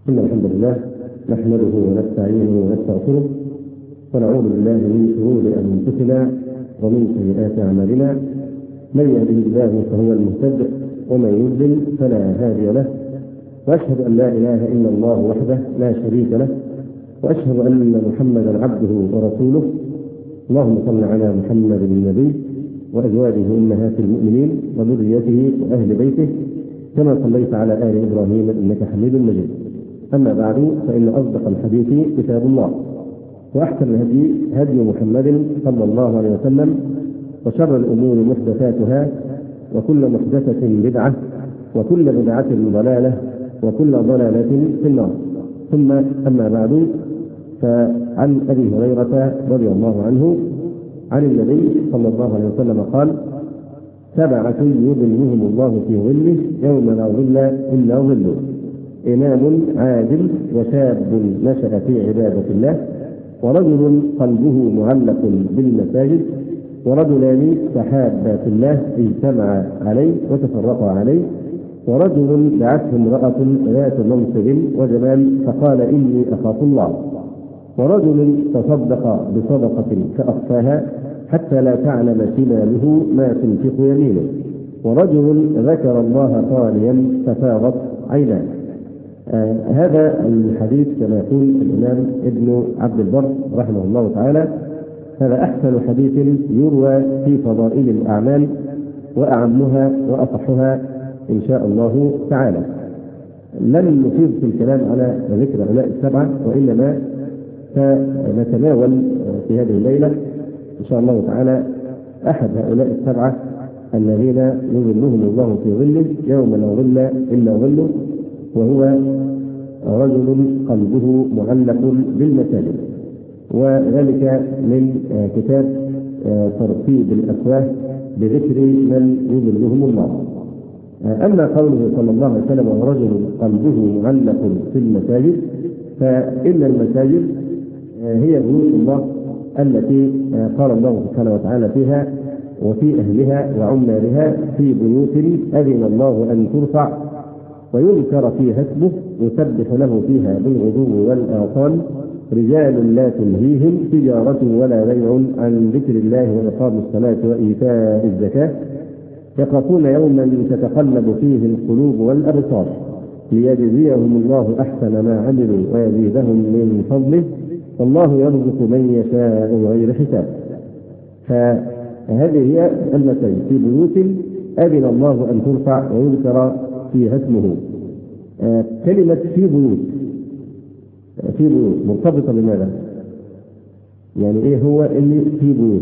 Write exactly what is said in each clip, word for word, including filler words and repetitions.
إن الحمد لله نحمده ونستعينه ونستغفره ونعوذ بالله من شرور أنفسنا ومن سيئات أعمالنا. من يهده الله فهو المهتد ومن يضلل فلا هادي له، وأشهد أن لا إله إلا الله وحده لا شريك له، وأشهد أن محمدا عبده ورسوله. اللهم صل على محمد النبي وأزواجه أمهات المؤمنين وذريته وأهل بيته كما صليت على آل إبراهيم إنك حميد مجيد. أما بعد، فإن أصدق الحديث كتاب الله، وأحسن الهدي هدي محمد صلى الله عليه وسلم، وشر الأمور محدثاتها، وكل محدثة بدعة، وكل بدعة ضلالة، وكل ضلالة في النار. ثم أما بعد، فعن أبي هريرة رضي الله عنه عن النبي صلى الله عليه وسلم قال: سبعة يظلهم الله في ظله يوم لا ظل إلا ظله: إمام عادل، وشاب نشأ في عبادة الله، ورجل قلبه معلق بالمساجد، ورجلان تحابا في الله اجتمعا عليه وتفرقا عليه، ورجل دعته امرأة ذات منصب وجمال فقال إني أخاف الله، ورجل تصدق بصدقة فأخفاها حتى لا تعلم شماله ما تنفق يمينه، ورجل ذكر الله خاليا ففاضت عيناه. آه هذا الحديث كما يقول الإمام ابن عبد البر رحمه الله تعالى، هذا أحسن حديث يروى في فضائل الأعمال، وأعمها وأصحها إن شاء الله تعالى. لن نفيد في الكلام على ذكر هؤلاء السبعة، وإنما سنتناول في هذه الليلة إن شاء الله تعالى أحد هؤلاء السبعة الذين يظلهم الله في ظله يوم لا ظل إلا ظله، وهو رجل قلبه معلق بالمساجد، وذلك من كتاب ترتيب الأفواه بذكر من يظلهم الله. أما قوله صلى الله عليه وسلم: ورجل قلبه معلق في المساجد، فإن المساجد هي بيوت الله التي قال الله سبحانه وتعالى فيها: وفي أهلها وعمالها في بيوت أذن الله أن ترفع ويذكر فيها اسمه يسبح له فيها بالغدو والآصال رجال لا تلهيهم تجارة ولا بيع عن ذكر الله وإقام الصلاة وإيتاء الزكاة يخافون يوما تتقلب فيه القلوب والأبصار ليجزيهم الله أحسن ما عملوا ويزيدهم من فضله والله يرزق من يشاء بغير حساب. فهذه هي المساجد في بيوت أذن الله أن ترفع ويذكر فيها اسمه. آه كلمة في بيوت في بيوت مرتبطة بماذا؟ يعني إيه هو اللي في بيوت؟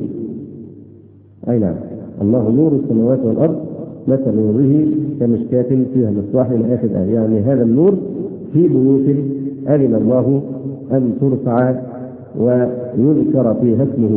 أي نعم، الله نور السماوات والأرض مثل نوره كمشكاة فيها مصباح إلى آخر الآية. يعني هذا النور في بيوت أذن الله أن ترفع ويذكر فيها اسمه.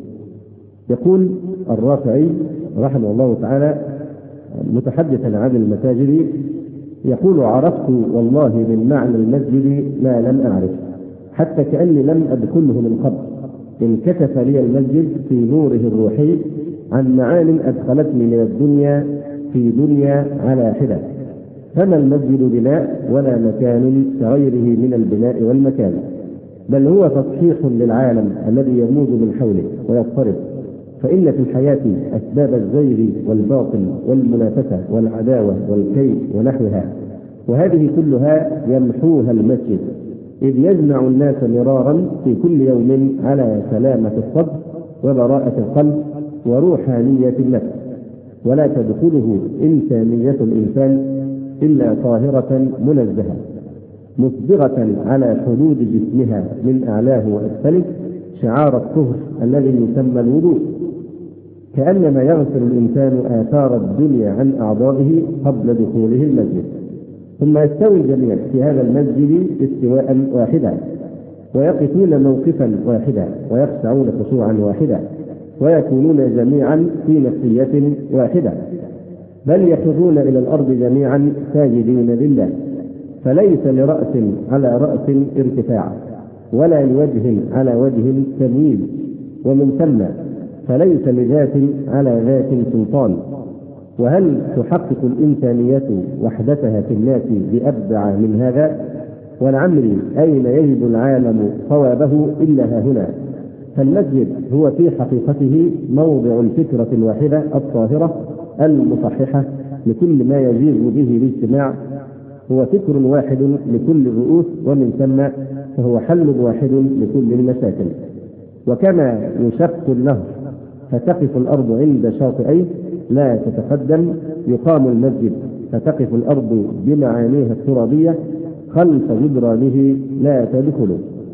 يقول الرافعي رحمه الله تعالى متحدثا عن المساجد، يقول: عرفت والله من معنى المسجد ما لم أعرف، حتى كأني لم أدخله من قبل، انكشف لي المسجد في نوره الروحي عن معان أدخلتني من الدنيا في دنيا على حدة. فما المسجد بناء ولا مكان كغيره من البناء والمكان، بل هو تصحيح للعالم الذي يموج من حوله ويضطرب. فإن في الحياة أسباب الزيغ والباطل والمنافسة والعداوة والكيد ونحوها، وهذه كلها يمحوها المسجد، إذ يجمع الناس مرارا في كل يوم على سلامة الصدر وبراءة القلب وروحانية النفس، ولا تدخله إنسانية الإنسان إلا طاهرة منزهة مصبغة على حدود جسمها من أعلاه وأسفله شعار الطهر الذي يسمى الوضوء، كأنما يغسل الإنسان آثار الدنيا عن أعضائه قبل دخوله المسجد، ثم يستوي الجميع في هذا المسجد استواء واحدا، ويقفون موقفا واحدا، ويخشعون خشوعا واحدا، ويكونون جميعا في نفسية واحدة، بل يخرون إلى الأرض جميعا ساجدين لله، فليس لرأس على رأس ارتفاع، ولا لوجه على وجه تمييز، ومن ثم فليس لذات على ذات سلطان. وهل تحقق الإنسانية وحدتها في الناس بأبدع من هذا؟ ولعمري أين يجد العالم صوابه إلا ها هنا. فالمسجد هو في حقيقته موضع الفكرة الواحدة الطاهرة المصححة لكل ما يجيز به الاجتماع، هو فكر واحد لكل الرؤوس، ومن ثم فهو حل واحد لكل المشاكل. وكما يشق النهر فتقف الأرض عند شاطئيه لا تتقدم، يقام المسجد فتقف الأرض بمعانيها الترابية خلف جدرانه لا تدخل.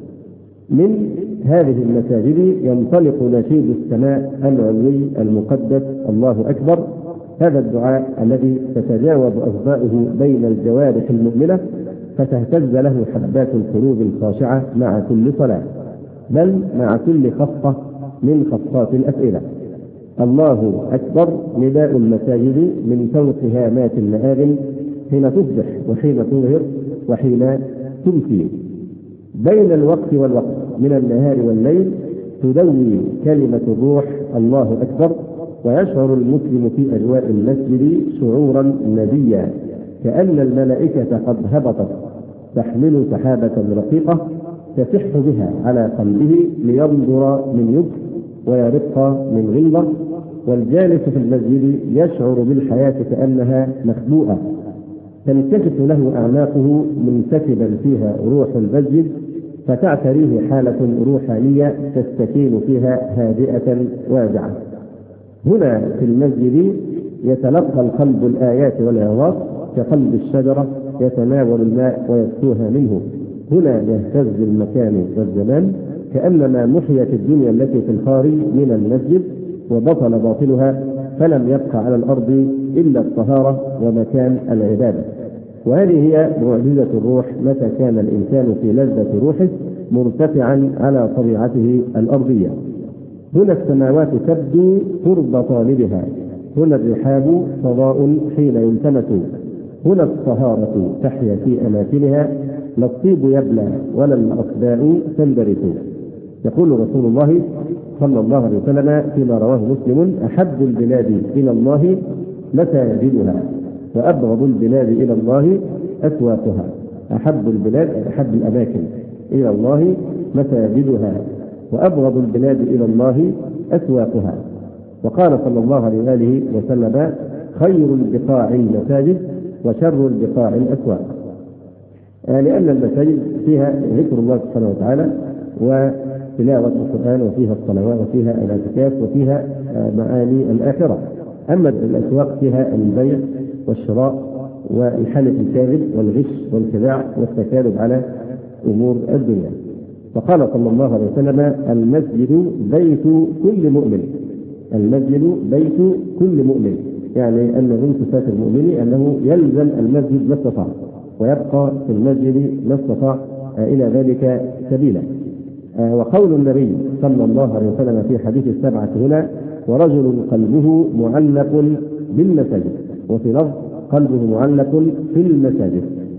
من هذه المساجد ينطلق نشيد السماء العلوي المقدس الله أكبر، هذا الدعاء الذي تتجاوب أصداؤه بين الجوارح المؤمنة فتهتز له حبات القلوب الخاشعة مع كل صلاة، بل مع كل خطة من خطات الأسئلة. الله أكبر نداء المساجد من فوق هامات المآذن حين تصبح وحين تظهر وحين تمسي. بين الوقت والوقت من النهار والليل تدوي كلمة الروح الله أكبر، ويشعر المسلم في أجواء المسجد شعورا نبيا كأن الملائكة قد هبطت تحمل سحابة رقيقة تسح بها على قلبه لينظر من يبس ويرق من غلظة، والجالس في المسجد يشعر بالحياة كأنها مخبوءة تنكشف له أعماقه منسكبا فيها روح المسجد، فتعتريه حالة روحانية تستكين فيها هادئة واسعة. هنا في المسجد يتلقى القلب الآيات والعظات كقلب الشجرة يتناول الماء ويسقوها منه. هنا يهتز المكان والزمان كأنما محيت الدنيا التي في الخارج من المسجد وبطل باطلها، فلم يبقى على الأرض إلا الطهارة ومكان العبادة. وهذه هي معجزة الروح متى كان الإنسان في لذة روحه مرتفعا على طبيعته الأرضية. هنا السماوات تبدو قرب طالبها، هنا الرحاب فضاء حين يلتمس، هنا الطهارة تحيا في أماكنها، لا الطيب يبلى ولا الأصداء تندرس. يقول رسول الله صلى الله عليه وسلم فيما رواه مسلم: أحب البلاد إلى الله مساجدها وأبغض البلاد إلى الله أسواقها. أحب البلاد أحب الأماكن إلى الله مساجدها وأبغض البلاد إلى الله أسواقها. وقال صلى الله عليه وآله وسلم: خير البقاع المساجد وشر البقاع الأسواق. لأن المساجد فيها ذكر الله سبحانه وتعالى وتلاوة القرآن وفيها الصلوات وفيها الاعتكاف وفيها معاني الآخرة. أما الأسواق فيها البيع والشراء والحلف الكاذب والغش والخداع والتكاذب على أمور الدنيا. فقال صلى الله عليه وسلم: المسجد بيت كل مؤمن. المسجد بيت كل مؤمن، يعني أن من صفات المؤمن أنه يلزم المسجد ما استطاع ويبقى في المسجد ما استطاع إلى ذلك سبيلا. وقول النبي صلى الله عليه وسلم في حديث السبعة هنا: ورجل قلبه معلق بالمساجد، وفي لفظ قلبه معلق في المساجد.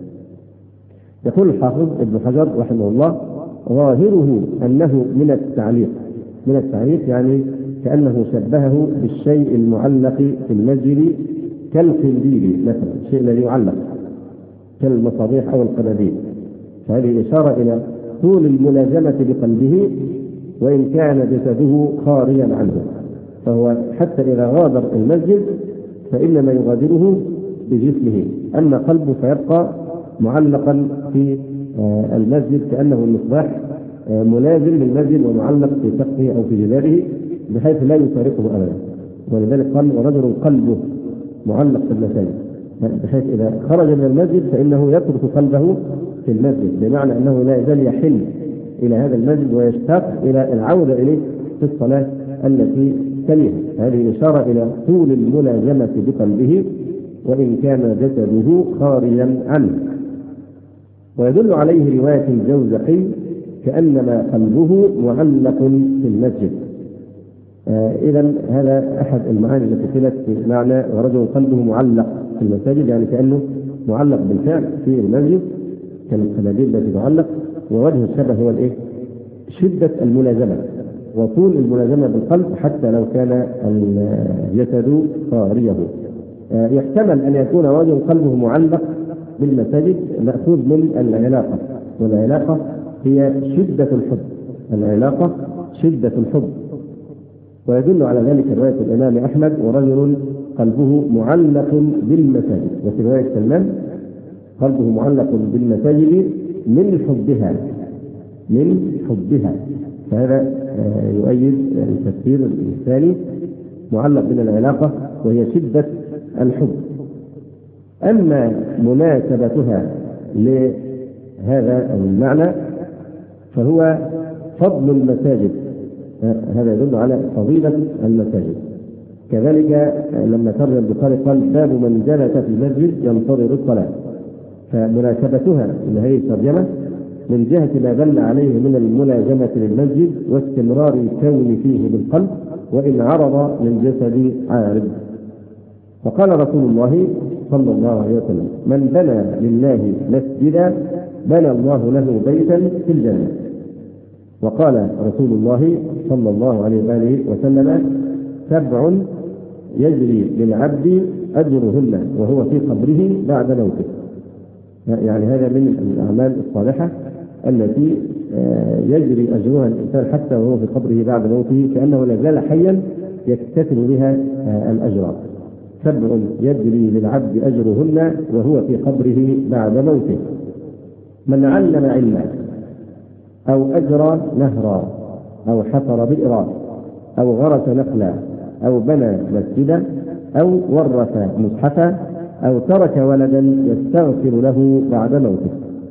يقول الحافظ ابن حجر رحمه الله: ظاهره أنه من التعليق، من التعليق يعني كأنه شبهه بالشيء المعلق في المسجد كالقنديل مثلا، الشيء الذي يعلق كالمصابيح أو القناديل. فهذه إشارة إلى طول الملازمة بقلبه وإن كان جسده خارجا عنه، فهو حتى إذا غادر المسجد فإنما يغادره بجسمه، أما قلبه فيبقى معلقا في المسجد كأنه المصباح ملازم للمسجد ومعلق في سقفه أو في جداره بحيث لا يفارقه أبدا. ولذلك قال: ورجل قلبه معلق في المساجد، بحيث إذا خرج من المسجد فإنه يترك قلبه في المسجد، بمعنى أنه لا يزال يحن إلى هذا المسجد ويشتاق إلى العودة إليه في الصلاة التي تليها. هذه إشارة إلى طول الملازمة بقلبه وإن كان جسده خارجا عنه. ويدل عليه رواية الجوزقي: كأنما قلبه معلق في المسجد. آه إذا هذا أحد المعاني التي قيلت في معنى ورجل قلبه معلق في المساجد، يعني كأنه معلق بالفعل في المسجد كالقناديل التي تعلق. ووجه الشبه هو الإيه؟ شدة الملازمة وطول الملازمة بالقلب حتى لو كان الجسد خارجه. آه يحتمل أن يكون رجل قلبه معلق بالمساجد مأخوذ من العلاقة والعلاقة هي شدة الحب. العلاقة شدة الحب. ويدل على ذلك رواية الإمام أحمد: ورجل قلبه معلق بالمساجد. وفي رواية سلمان: قلبه معلق بالمساجد من حبها من حبها. فهذا يؤيد التفسير الثاني، معلق من العلاقة وهي شدة الحب. أما مناسبتها لهذا المعنى فهو فضل المساجد، هذا يدل على فضيلة المساجد. كذلك لما ترجم البخاري قال: باب من جلس في المسجد ينتظر الصلاة. فمناسبتها لهذه الترجمة من جهة ما دل عليه من الملازمة للمسجد واستمرار الكون فيه بالقلب وإن عرض للجسد عارض. فقال رسول الله صلى الله عليه وسلم: من بنى لله مسجدا بنى الله له بيتا في الجنة. وقال رسول الله صلى الله عليه وآله وسلم: سبع يجري للعبد أجرهن وهو في قبره بعد موته. يعني هذا من الأعمال الصالحة التي يجري أجرها الإنسان حتى وهو في قبره بعد موته، كأنه لا زال حيا يكتسب بها الأجر. سبع يجري للعبد أجرهن وهو في قبره بعد موته: من علم علما أو أجرى نهرا أو حفر بئرا أو غرس نخلا أو بنى مسجدا أو ورث مصحفا أو ترك ولدا يستغفر له بعد موته.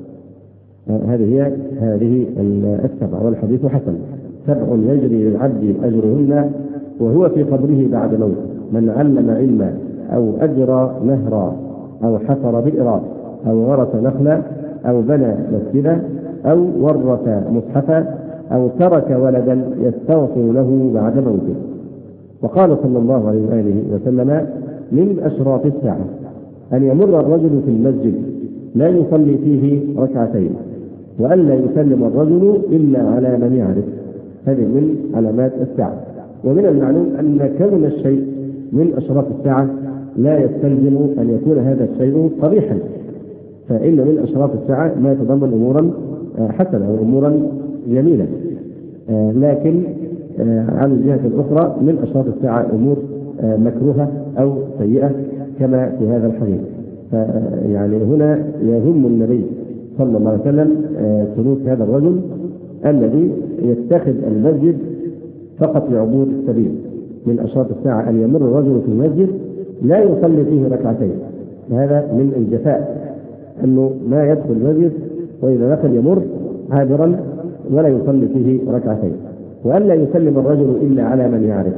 هذه هي هذه السبع، والحديث حسن. سبع يجري للعبد أجرهن وهو في قبره بعد موته: من علم علما أو أجرى نهرا أو حفر بئرا أو غرس نخلا أو بنى مسجدا أو ورث مصحفا أو ترك ولدا يستغفر له بعد موته. وقال صلى الله عليه وآله وسلم: من أشراط الساعة أن يمر الرجل في المسجد لا يصلي فيه ركعتين وألا يسلم الرجل إلا على من يعرف. هذه من علامات الساعة. ومن المعلوم أن كون الشيء من أشراط الساعة لا يستلزم أن يكون هذا الشيء قبيحا، فإن من أشراط الساعة ما يتضمن أمورا حسنة أو أمورا جميلة، لكن على الجهة الأخرى من أشراط الساعة أمور مكروهة أو سيئة كما في هذا الحديث. فيعني هنا يهم النبي صلى الله عليه وسلم سلوك هذا الرجل الذي يتخذ المسجد فقط لعبور السبيل. من أشراط الساعة أن يمر الرجل في المسجد لا يصلي فيه ركعتين. هذا من الجفاء، أنه ما يدخل المسجد وإذا دخل يمر عابرا ولا يصلي فيه ركعتين، وألا يسلم الرجل إلا على من يعرف.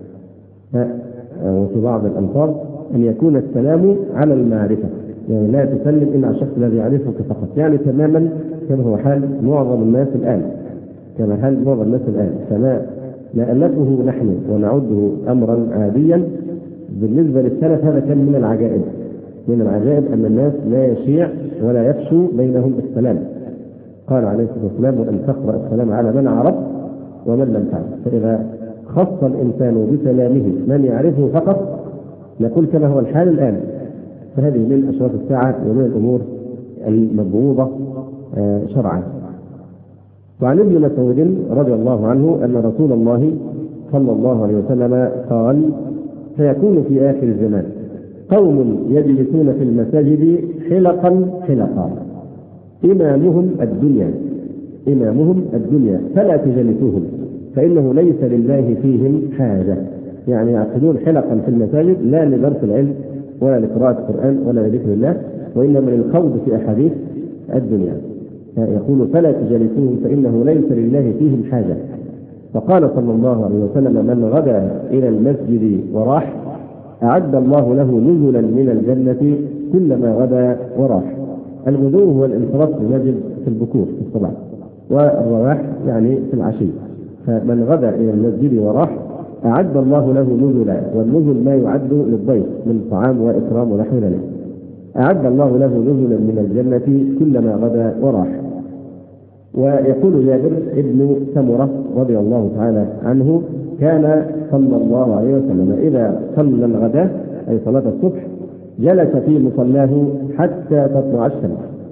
وفي بعض الألفاظ أن يكون السلام على المعرفة، يعني لا تسلم إلا على الشخص الذي يعرفك فقط، يعني تماما كما هو حال معظم الناس الآن كما حال معظم الناس الآن فما نألفه نحن ونعده أمرا عاديا بالنسبة للسلف هذا كان من العجائب. من العجائب أن الناس لا يشيع ولا يفشو بينهم السلام. قال عليه الصلاة والسلام: وأن تقرأ السلام على من عرف ومن لم تعرف. فإذا خص الإنسان بسلامه من يعرفه فقط نقول كما هو الحال الآن. فهذه من أشراط الساعة ومن الأمور المبغوضة شرعا. وعن ابن مسعود رضي الله عنه أن رسول الله صلى الله عليه وسلم قال: سيكون في آخر الزمان قوم يجلسون في المساجد حلقا حلقا إمامهم الدنيا إمامهم الدنيا فلا تجلسوهم فإنه ليس لله فيهم حاجة. يعني يعقدون حلقا في المساجد لا لدرس العلم ولا لقراءة القرآن ولا لذكر الله، وإنما للخوض في أحاديث الدنيا. يقول: فلا تجلسوهم فإنه ليس لله فيهم حاجة. فقال صلى الله عليه وسلم: من غدا إلى المسجد وراح أعد الله له نزلا من الجنة كلما غدا وراح. الغدو هو الانصراف المسجد في البكور في الصباح، والرواح يعني في العشي. فمن غدا إلى المسجد وراح أعد الله له نزلا، والنزل ما يعد للضيف من طعام وإكرام ونحو ذلك. أعد الله له نزلا من الجنة كلما غدا وراح. ويقول جابر ابن سمرة رضي الله تعالى عنه: كان صلى الله عليه وسلم إذا صلى الغداء أي صلاة الصبح جلس في مصلاه حتى تطلع الشمس،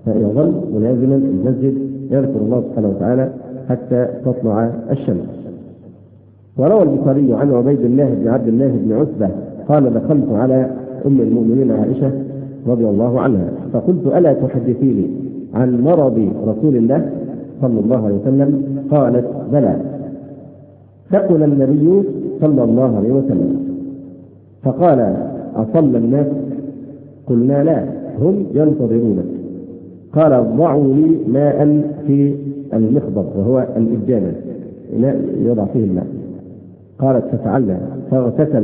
فيظل ملازما المسجد يذكر الله سبحانه وتعالى حتى تطلع الشمس. وروى البخاري عن عبيد الله بن عبد الله بن عتبة قال دخلت على أم المؤمنين عائشة رضي الله عنها فقلت ألا تحدثيني عن مرض رسول الله صلى الله عليه وسلم؟ قالت بلى. ثقل النبي صلى الله عليه وسلم فقال أصلى الناس؟ قلنا لا هم ينتظرونك. قال ضعوا لي ماء في المخضب وهو الإجابة يضع فيه الماء. قالت ففعلنا فاغتسل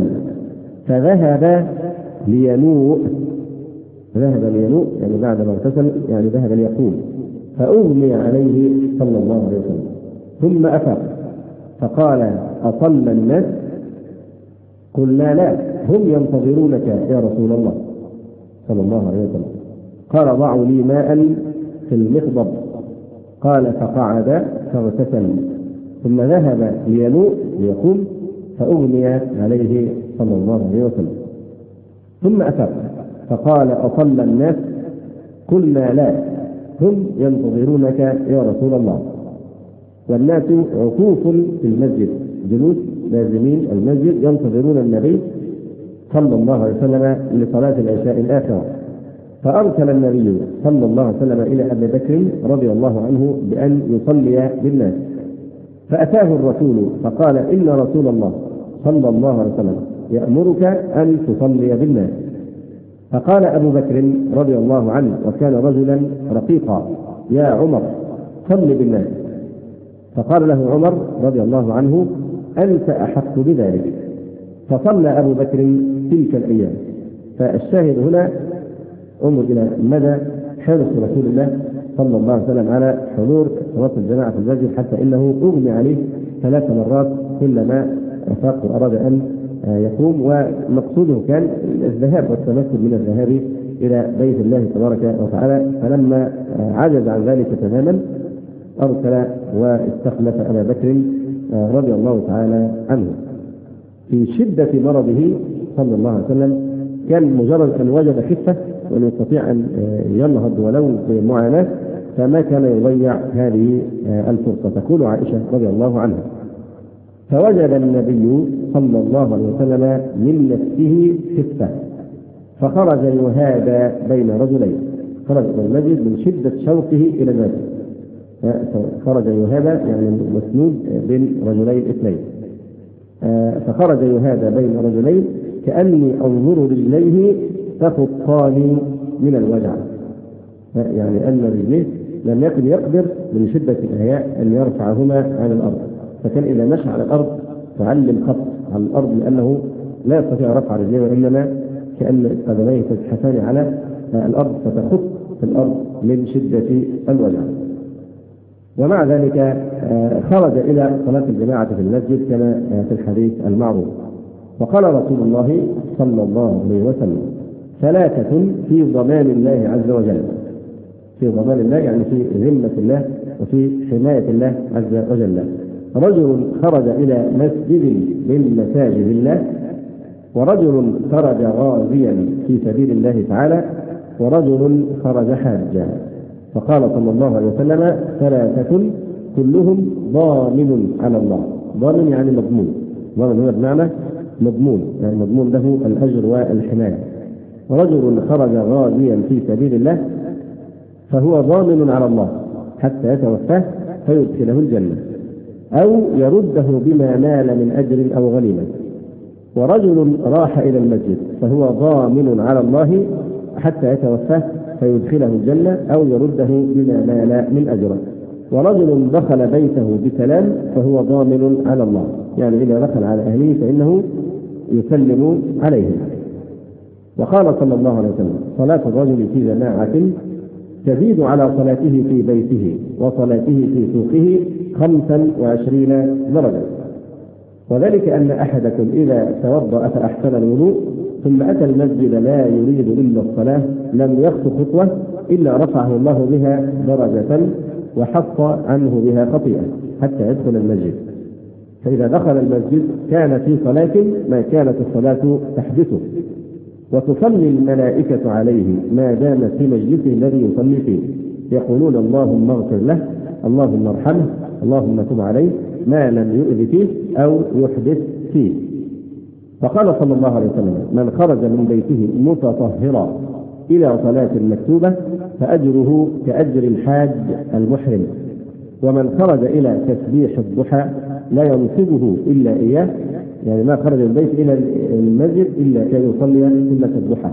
فذهب لينوء. ذهب لينوء يعني بعد ما اغتسل يعني ذهب ليقوم فأغمي عليه صلى الله عليه وسلم ثم أفاق فقال أصلى الناس؟ قلنا لا هم ينتظرونك يا رسول الله صلى الله عليه وسلم. قال ضعوا لي ماء في المخضب. قال فقعد فاغتسل ثم ذهب لينوء ليقوم فأغمي عليه صلى الله عليه وسلم ثم أفاق فقال أصلى الناس؟ قلنا لا هم ينتظرونك يا رسول الله. والناس عكوف في المسجد جلوس لازمين المسجد ينتظرون النبي صلى الله عليه وسلم لصلاة العشاء الآخرة. فأرسل النبي صلى الله عليه وسلم إلى أبي بكر رضي الله عنه بأن يصلي بالناس فأتاه الرسول فقال إن رسول الله صلى الله عليه وسلم يأمرك أن تصلي بالناس. فقال أبو بكر رضي الله عنه وكان رجلا رقيقا يا عمر صل بالناس. فقال له عمر رضي الله عنه أنت أحق بذلك. فصلى أبو بكر تلك الأيام. فالشاهد هنا انظر إلى مدى حرص رسول الله صلى الله عليه وسلم على حضور صلاة الجماعة في المسجد حتى إنه أغمي عليه ثلاث مرات كلما أفاق وأراد أن يقوم. ومقصوده كان الذهاب والتمكن من الذهاب إلى بيت الله تبارك وتعالى. فلما عجز عن ذلك تماما أرسل واستخلف أبا بكر رضي الله تعالى عنه. في شدة مرضه صلى الله عليه وسلم كان مجرد أن وجد خفة وأن يستطيع أن ينهض ولو بمعاناة فما كان يضيع هذه الفرصة. تقول عائشة رضي الله عنها فوجد النبي صلى الله عليه وسلم من نفسه خفة فخرج يهادى بين رجلين. خرج إلى المسجد من شدة شوقه إلى المسجد خرج يهادى يعني مسنود بين رجلين اثنين. فخرج يهادى بين رجلين كأني أنظر رجليه تخطان من الوجع. يعني أن رجليه لم يكن يقدر من شدة الإحياء أن يرفعهما عن الأرض فكان إذا مشى على الأرض تعلم خط على الأرض لأنه لا يستطيع رفع رجليه وإنما كأن قدميه تزحفان على الأرض فتخط في الأرض من شدة الوجع. ومع ذلك خرج إلى صلاة الجماعة في المسجد كما في الحديث المعروف. وقال رسول الله صلى الله عليه وسلم ثلاثة في ضمان الله عز وجل. في ضمان الله يعني في ذمة الله وفي حماية الله عز وجل. رجل خرج إلى مسجد من مساجد الله ورجل خرج غازيا في سبيل الله تعالى ورجل خرج حاجا. فقال صلى الله عليه وسلم ثلاثة كلهم ضامن على الله. ضامن يعني مضمون. ضامن هو بمعنى مضمون يعني مضمون له الأجر والحماية. ورجل خرج غازيا في سبيل الله فهو ضامن على الله حتى يتوفاه فيدخله الجنة أو يرده بما نال من أجر أو غنيمة. ورجل راح إلى المسجد فهو ضامن على الله حتى يتوفاه فيدخله الجنة أو يرده بما نال من أجره. ورجل دخل بيته بسلام فهو ضامن على الله يعني إذا دخل على أهله فإنه يسلم عليهم. وقال صلى الله عليه وسلم صلاة الرجل في جماعة تزيد على صلاته في بيته وصلاته في سوقه خمسا وعشرين درجة. وذلك أن أحدكم إذا توضأ فأحسن الوضوء ثم أتى المسجد لا يريد إلا الصلاة لم يخطو خطوة إلا رفعه الله بها درجة وحط عنه بها خطيئة حتى يدخل المسجد. فإذا دخل المسجد كان في صلاة ما كانت الصلاة تحدثه وتصلي الملائكة عليه ما دام في مجلسه الذي يصلي فيه. يقولون اللهم اغفر له، اللهم ارحمه، اللهم تب عليه، ما لم يؤذ فيه أو يحدث فيه. فقال صلى الله عليه وسلم: من خرج من بيته متطهرا إلى صلاة مكتوبة فأجره كأجر الحاج المحرم، ومن خرج إلى تسبيح الضحى لا ينصبه إلا إياه، يعني ما خرج من البيت إلى المسجد إلا كي يصلي سنة الضحى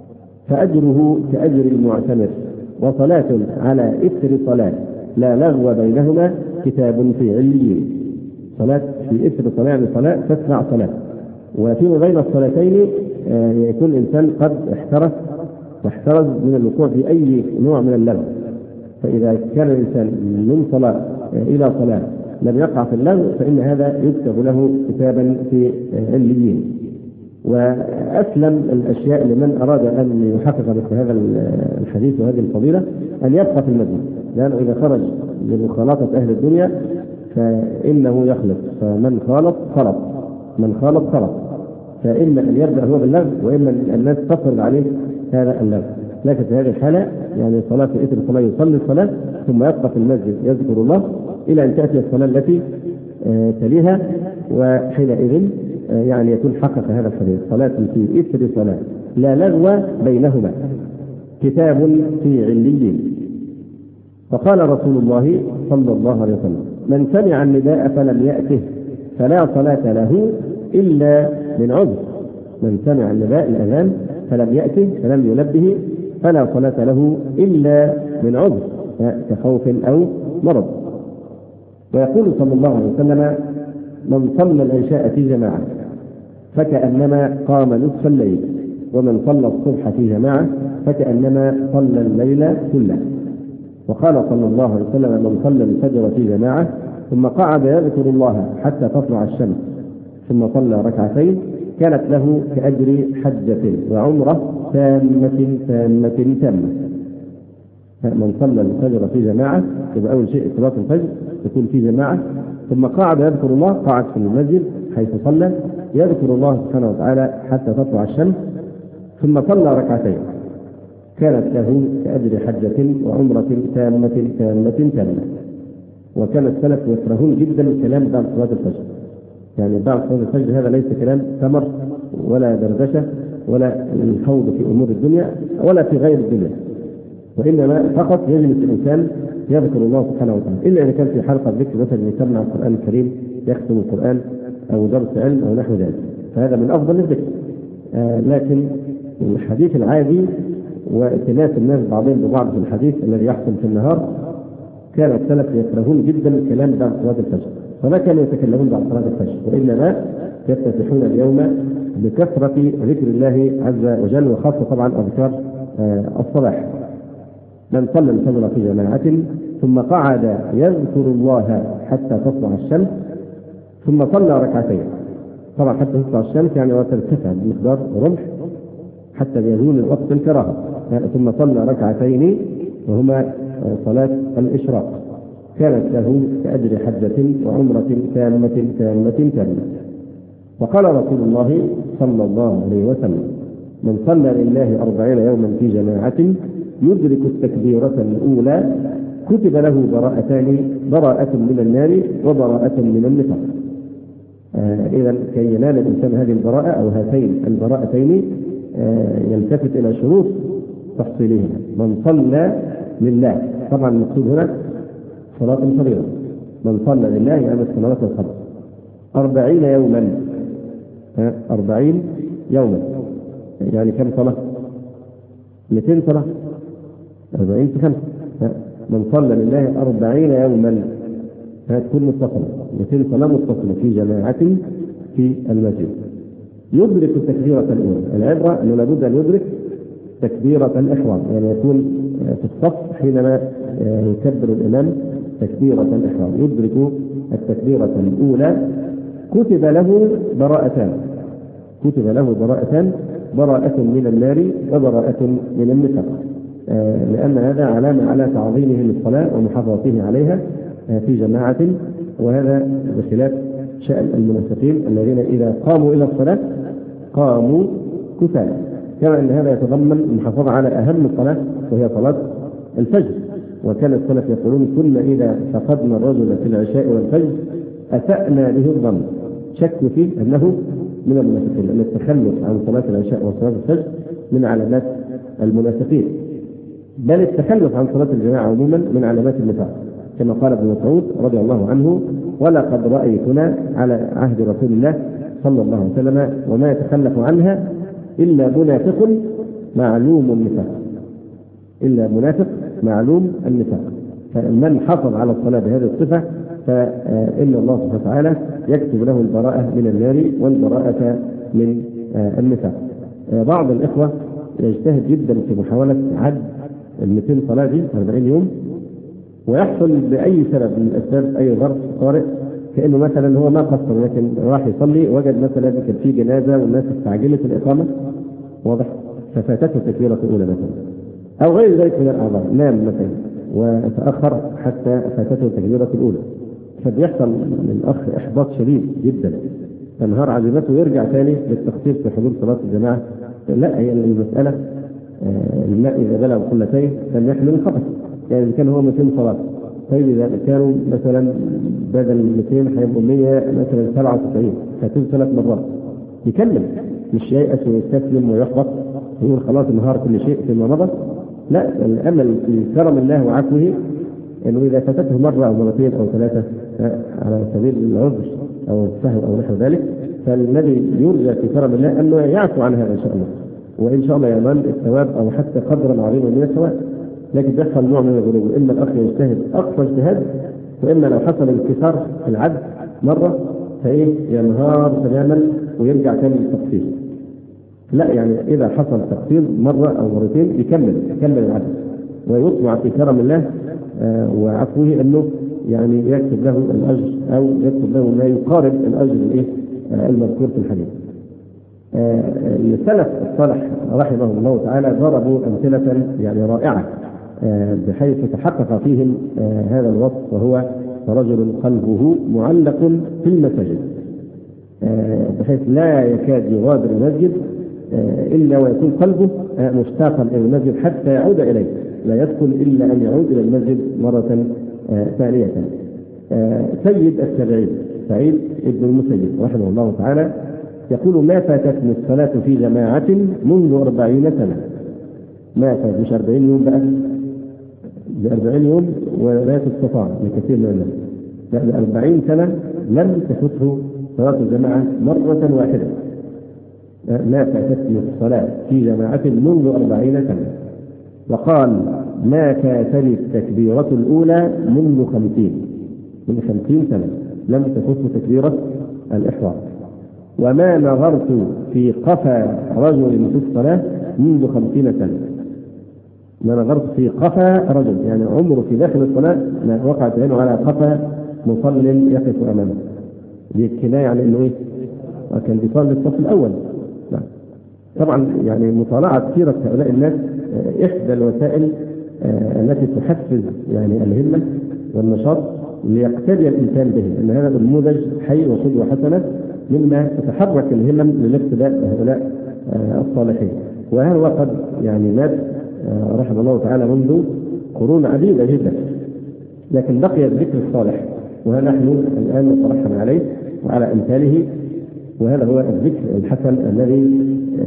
فأجره كأجر المعتمر، وصلاة على إثر صلاة لا لغو بينهما كتاب في عليين. صلاة في إثر صلاة يعني صلاة تسمع صلاة، وفيما بين الصلاتين يكون الإنسان قد احترس واحترز من الوقوع في أي نوع من اللغو. فإذا كان الإنسان من صلاة إلى صلاة لم يقع في اللغو فإن هذا يكتب له كتابا في عليين. وأسلم الأشياء لمن أراد أن يحقق مثل هذا الحديث وهذه الفضيلة أن يبقى في المسجد، لأنه إذا خرج لمخالطة أهل الدنيا فإنه يخلط، فمن خالط خلط، من خالط خلط، فإما أن يبدأ هو باللغو وإما أن الناس تفرض عليه هذا اللغو. لكن في هذه الحالة يعني صلاة في إثر الصلاة يصلي الصلاة ثم يبقى في المسجد يذكر الله إلى أن تأتي الصلاة التي تليها، وحينئذ يعني يكون حقق هذا الحديث: صلاة في إثر صلاة لا لغو بينهما كتاب في عليين. فقال رسول الله صلى الله عليه وسلم: من سمع النداء فلم يأته فلا صلاة له إلا من عذر. من سمع النداء الأذان فلم يأته فلم يلبه فلا صلاة له إلا من عذر كخوف أو مرض. ويقول صلى الله عليه وسلم: من صلى العشاء في جماعة فكأنما قام نصف الليل، ومن صلى الصبح في جماعة فكأنما صلى الليل كله. وقال صلى الله عليه وسلم: من صلى الفجر في جماعة ثم قعد يذكر الله حتى تطلع الشمس ثم صلى ركعتين كانت له كأجر حجة وعمرة تامة تامة تامة. من صلى الفجر في جماعة، يبقى أول شيء صلاة الفجر تكون في جماعة، ثم قعد يذكر الله، قعد في المسجد حيث صلى يذكر الله سبحانه وتعالى حتى تطلع الشمس ثم صلى ركعتين كانت له كأجر حجة وعمرة تامة تامة تامة. وكان السلف يكرهون جدا الكلام بعد صلاة الفجر، يعني بعد صلاة الفجر هذا ليس كلام ثمر ولا دردشة ولا الخوض في أمور الدنيا ولا في غير الدنيا، وإنما فقط يجلس الإنسان يذكر الله سبحانه وتعالى، إلا إذا كان في حلقة ذكر مثلا يسمع القرآن الكريم يختم القرآن أو درس علم أو نحو ذلك، فهذا من أفضل الذكر. آه لكن الحديث العادي وائتلاف الناس بعضهم ببعض في الحديث الذي يحصل في النهار، كان السلف يكرهون جدا الكلام بعد صلاة الفجر، فما كانوا يتكلمون بعد صلاة الفجر، وإنما يفتتحون اليوم بكثرة ذكر الله عز وجل، وخاصة طبعا أذكار آه الصباح. من صلى الفجر في جماعة ثم قعد يذكر الله حتى تطلع الشمس ثم صلى ركعتين، طبعا حتى تطلع الشمس يعني وترتفع بمقدار رمح حتى يزول الوقت الكراهة، يعني ثم صلى ركعتين وهما صلاة الإشراق كانت له كأجر حجة وعمرة تامة تامة تامة. وقال رسول الله صلى الله عليه وسلم: من صلى لله أربعين يوما في جماعة يدرك التكبيرة الأولى كتب له براءتان، براءة من النار وبراءة من النفاق. آه إذا كي ينال الإنسان هذه البراءة أو هاتين البراءتين آه يلتفت إلى شروط تحصيلها. من صلى لله، طبعا المقصود هنا صلاة فريضة، من صلى لله يعني الصلوات الخمس أربعين يوما، آه أربعين يوما يعني كم صلاة؟ مئتين صلاة، أربعين في خمسة. من صلى لله أربعين يوما هتكون متصلة، مئتين صلاة متصلة في جماعة في المسجد يدرك التكبيرة الأولى. العبرة أنه لابد أن يدرك تكبيرة الإحرام، يعني يكون في الصف حينما يكبر الإمام تكبيرة الإحرام يدرك التكبيرة الأولى كتب له براءتان، كتب له براءتان، براءة من النار وبراءة من النفاق، لأن هذا علامة على تعظيمه للصلاة ومحافظته عليها في جماعة، وهذا بخلاف شأن المنافقين الذين إذا قاموا إلى الصلاة قاموا كسالى، كما أن هذا يتضمن المحافظة على أهم الصلاة وهي صلاة الفجر. وكان السلف يقولون كنا إذا فقدنا الرجل في العشاء والفجر أسأنا به الظن، شكوا فيه أنه من المنافقين، لأن التخلف عن صلاة العشاء وصلاة الفجر من علامات المنافقين، بل التخلف عن صلاة الجماعة عموما من علامات النفاق، كما قال ابن مسعود رضي الله عنه: ولقد رأيتنا على عهد رسول الله صلى الله عليه وسلم وما يتخلف عنها إلا منافق معلوم النفاق، إلا منافق معلوم النفاق. فمن حافظ على الصلاة بهذه الصفة فإن الله سبحانه وتعالى يكتب له البراءة من النار والبراءة من النفاق. بعض الإخوة يجتهد جدا في محاولة عد ال مئتين صلاة دي أربعين يوم، ويحصل بأي سبب من الأسباب أي ظرف طارئ، كأنه مثلا هو ما قصر لكن راح يصلي وجد مثلا كان في جنازة والناس استعجلت الإقامة، واضح، ففاتته التكبيرة الأولى مثلا، أو غير ذلك من الأعذار، نام مثلا وتأخر حتى فاتته التكبيرة الأولى، فبيحصل للأخ إحباط شديد جدا، تنهار عزيمته ويرجع ثاني للتقصير في حضور صلاة الجماعة. لا، هي المسألة الماء إذا بلغ قلتين لم يحمل الخبث، يعني إذا كان هو مئتين صلاة، طيب إذا كانوا مثلا بدل مئتين هيبقوا مئة مثلا سبعة وتسعين، فاتوا ثلاث مرات، يكمل، مش ييأس ويستسلم ويحبط ويقول خلاص انهار كل شيء فيما مضى. لا، الأمل في كرم الله وعفوه انه اذا فاتته مره او مرتين او ثلاثه على سبيل العذر او السهو او نحو ذلك، فالذي يرجى في كرم الله انه يعفو عن هذا ان شاء الله، وان شاء الله ينال الثواب او حتى قدرا عظيما من الثواب. لكن بيحصل نوع من الغلو، اما الاخ يجتهد اقصى اجتهاد، واما لو حصل انكسار في العد مره فايه ينهار تماما ويرجع تاني للتقصير. لا، يعني اذا حصل تقصير مره او مرتين يكمل يكمل العدد ويطمع في كرم الله آه وعفوه انه يعني يكتب له الاجر او يكتب له ما يقارب الاجر الايه آه المذكور في الحديث. آه السلف الصالح رحمه الله تعالى ضربوا امثله يعني رائعه آه بحيث تحقق فيهم آه هذا الوصف، وهو رجل قلبه معلق في المساجد آه بحيث لا يكاد يغادر المسجد آه الا ويكون قلبه آه مشتاقا الى المسجد حتى يعود اليه، لا يدخل إلا أن يعود إلى المسجد مرة آه ثانية. آه سيد التابعين سعيد ابن المسيب رحمه الله تعالى يقول: ما فاتتني الصلاة في جماعة منذ أربعين سنة. ما فات مش أربعين يوم بقى، بأربعين يوم ولا تستطاع لكثير من الناس، لا، بأربعين سنة لم تفته صلاة الجماعة مرة واحدة. آه ما فاتتني الصلاة في جماعة منذ أربعين سنة. وقال: ما فاتني التكبيرة الأولى منذ خمسين من خمسين سنة لم تفت تكبيرة الإحرام. وما نظرت في قفا رجل في الصلاة منذ خمسين سنة. ما نظرت في قفا رجل، يعني عمره في داخل الصلاة ما وقعت عينه على قفا مصل يقف أمامه، دي كناية عن إنه إيه؟ كان بيصلي الصف الأول. لا. طبعا يعني مطالعة سيرة هؤلاء الناس إحدى الوسائل التي تحفز يعني الهمة والنشاط ليقتدي الإنسان به، أن هذا النموذج حي وقدوة حسنة مما تتحرك الهمم للاقتداء بهؤلاء الصالحين. وهذا وقد يعني مات رحمه الله تعالى منذ قرون عديدة جدا، لكن بقي الذكر الصالح، ونحن الآن نترحم عليه وعلى أمثاله. وهذا هو الذكر الحسن الذي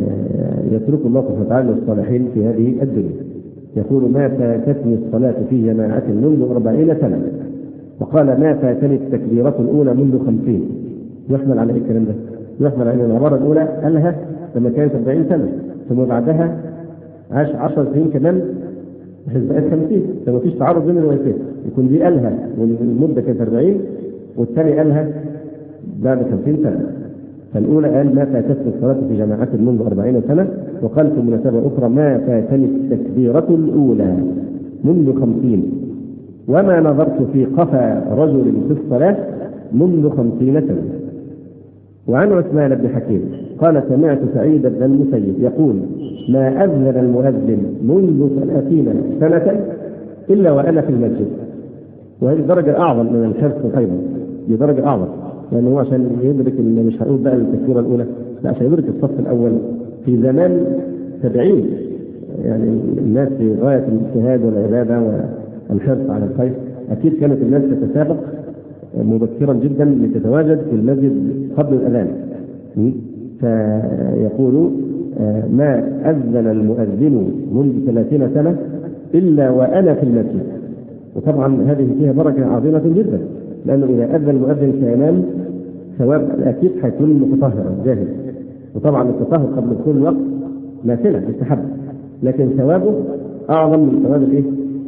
يترك الله سبحانه وتعالى للصالحين في هذه الدنيا. يقول: ما فاتتني الصلاة في جماعة منذ أربعين سنة. وقال: ما فاتني التكبيرة الأولى منذ خمسين. يحمل على إيه الكلام ده؟ يحمل على العبارة الأولى قالها لما كانت أربعين سنة، ثم بعدها عاش عشر سنين كمان بحيث بقت خمسين، فما فيش تعارض بين الروايتين، يكون دي قالها والمدة كانت أربعين والثاني قالها بعد خمسين سنة. فالأولى قال: ما فاتتني الصلاة في جماعة منذ أربعين سنة. وقال في مناسبة أخرى: ما فاتني التكبيرة الأولى منذ خمسين. وما نظرت في قفا رجل في الصلاة منذ خمسين سنة. وعن عثمان بن حكيم قال: سمعت سعيد بن المسيب يقول: ما أذن المؤذن منذ ثلاثين سنة إلا وأنا في المسجد. وهذه درجة أعظم من الحرص أيضا، دي درجة أعظم، لأنه يعني هو عشان يدرك اللي مش هنقول بقى التكبيرة الأولى، لا، عشان يدرك الصف الأول في زمان سبعين، يعني الناس في غاية الاجتهاد والعبادة الحرص على الخير. أكيد كانت الناس تتسابق مبكرا جدا لتتواجد في المسجد قبل الأذان. فيقول ما أذن المؤذن منذ ثلاثين سنة إلا وأنا في المسجد. وطبعا هذه فيها بركة عظيمة جدا، لأنه إذا أذن المؤذن كينام ثواب أكيد حيكون متطهرا جاهز. وطبعا التطهر قبل دخول الوقت نافلة تستحب، لكن ثوابه أعظم من ثواب الإيه؟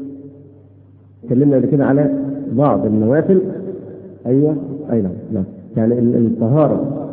تكلمنا قبل كده على بعض النوافل. أيوه أي نعم نعم يعني الطهارة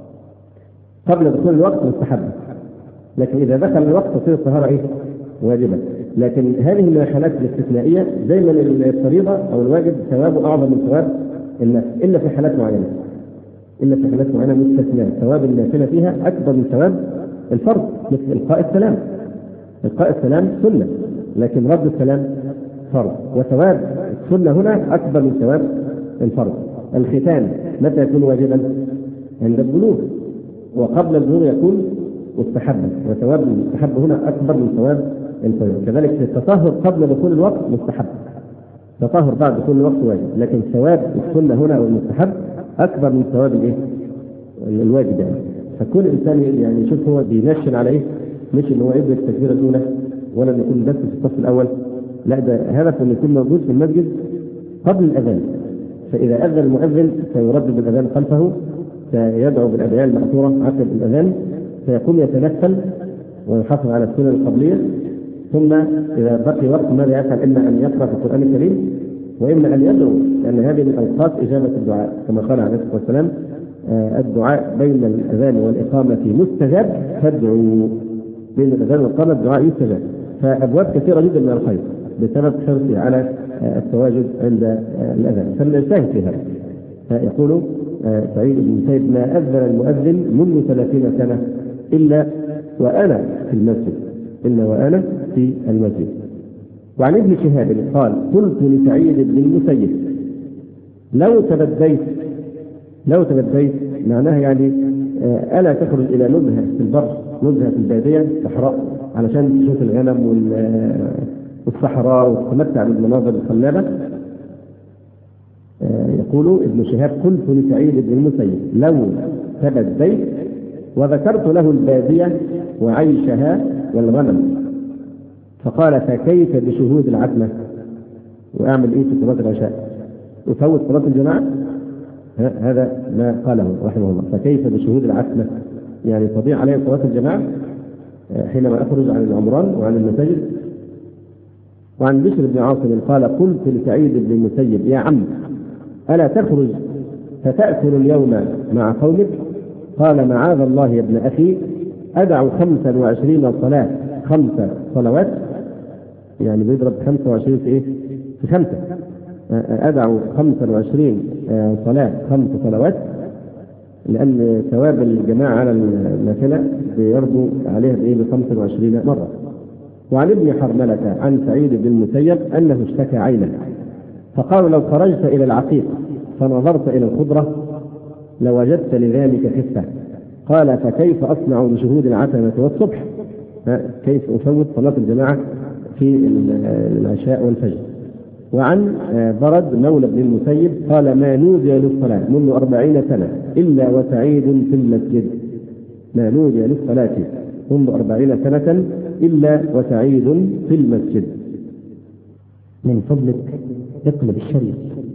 قبل دخول الوقت مستحبة، لكن إذا دخل الوقت تصير الطهارة إيه؟ واجبة. لكن هذه من الحالات الاستثنائية دائما الفريضة أو الواجب ثوابه أعظم من ثواب النافلة، إلا في حالات معينة، إلا في حالات معينة مستثناء ثواب النافلة فيها أكبر من ثواب الفرض، مثل إلقاء السلام. إلقاء السلام سنة، لكن رد السلام فرض، وثواب السنة هنا أكبر من ثواب الفرض. الختان متى يكون واجبا؟ عند البلوغ، وقبل البلوغ يكون مستحبا، وثواب المستحب هنا أكبر من ثواب الفرض. كذلك التطهر قبل دخول الوقت مستحب، التطهر بعد دخول الوقت واجب، لكن ثواب السنة هنا أو المستحب أكبر من ثواب الإيه؟ الواجب. يعني فكل إنسان يعني يشوف هو بينشن على إيه، مش إن هو يبدأ التكبيرة الأولى ولا إن يكون بس في الصف الأول، لا، ده هدف إنه يكون موجود في المسجد قبل الأذان. فإذا أذن المؤذن سيردد الأذان خلفه، سيدعو بالأدعية المأثورة عقب الأذان، سيقوم يتنفل ويحافظ على السنن القبلية. ثم إذا بقي وقت ماذا يفعل؟ إما أن يقرأ في القرآن الكريم، وإما أن يدعو، لأن هذه من أوقات إجابة الدعاء كما قال عليه الصلاة والسلام الدعاء بين الأذان والإقامة مستجاب فادعوا. بين الأذان والإقامة الدعاء يستجاب. فأبواب كثيرة جدا من الخير بسبب حرصه على التواجد عند الأذان، فلنجتهد في هذا. يقول سعيد بن المسيب ما أذن المؤذن منذ ثلاثين سنة إلا وأنا في المسجد، إلا وأنا في المسجد. وعن ابن شهاب قال قلت لسعيد بن المسيب لو تبديت، لو تبديت معناها يعني ألا تخرج إلى نزهة في البر، نزهة في البادية صحراء، علشان تشوف الغنم والصحراء وتتمتع بالمناظر الخلابة. يقول ابن شهاب قلت لسعيد بن المسيب لو تبديت، وذكرت له البادية وعيشها والغنم، فقال فكيف بشهود العتمة؟ وأعمل إيه في صلاة العشاء؟ أفوت صلاة الجماعة؟ هذا ما قاله رحمه الله. فكيف بشهود العتمة؟ يعني تضيع عليه صلاة الجماعة حينما أخرج عن العمران وعن المساجد. وعن بشر بن عاصم قال قلت لسعيد بن المسيب يا عم ألا تخرج فتأكل اليوم مع قومك؟ قال معاذ الله يا ابن أخي أدع خمسا وعشرين صلاة، خمس صلوات، يعني بيضرب خمسة وعشرين في إيه؟ في خمسة. أدع خمسا وعشرين صلاة، خمس صلوات، لأن ثواب الجماعة على النافلة بيربو عليها بإيه؟ بخمسة وعشرين مرة. وعن ابن حرملة عن سعيد بن المسيب أنه اشتكى عينا، فقالوا لو خرجت إلى العقيق فنظرت إلى الخضرة لوجدت لذلك خفة. قال فكيف أصنع بشهود العتمة والصبح؟ كيف أفوت صلاة الجماعة في العشاء والفجر؟ وعن برد مولى بن المسيب قال ما نودي للصلاة منذ أربعين سنة إلا وسعيد في المسجد، ما نودي للصلاة منذ أربعين سنة إلا وسعيد في المسجد. من فضلك اقلب الشريط.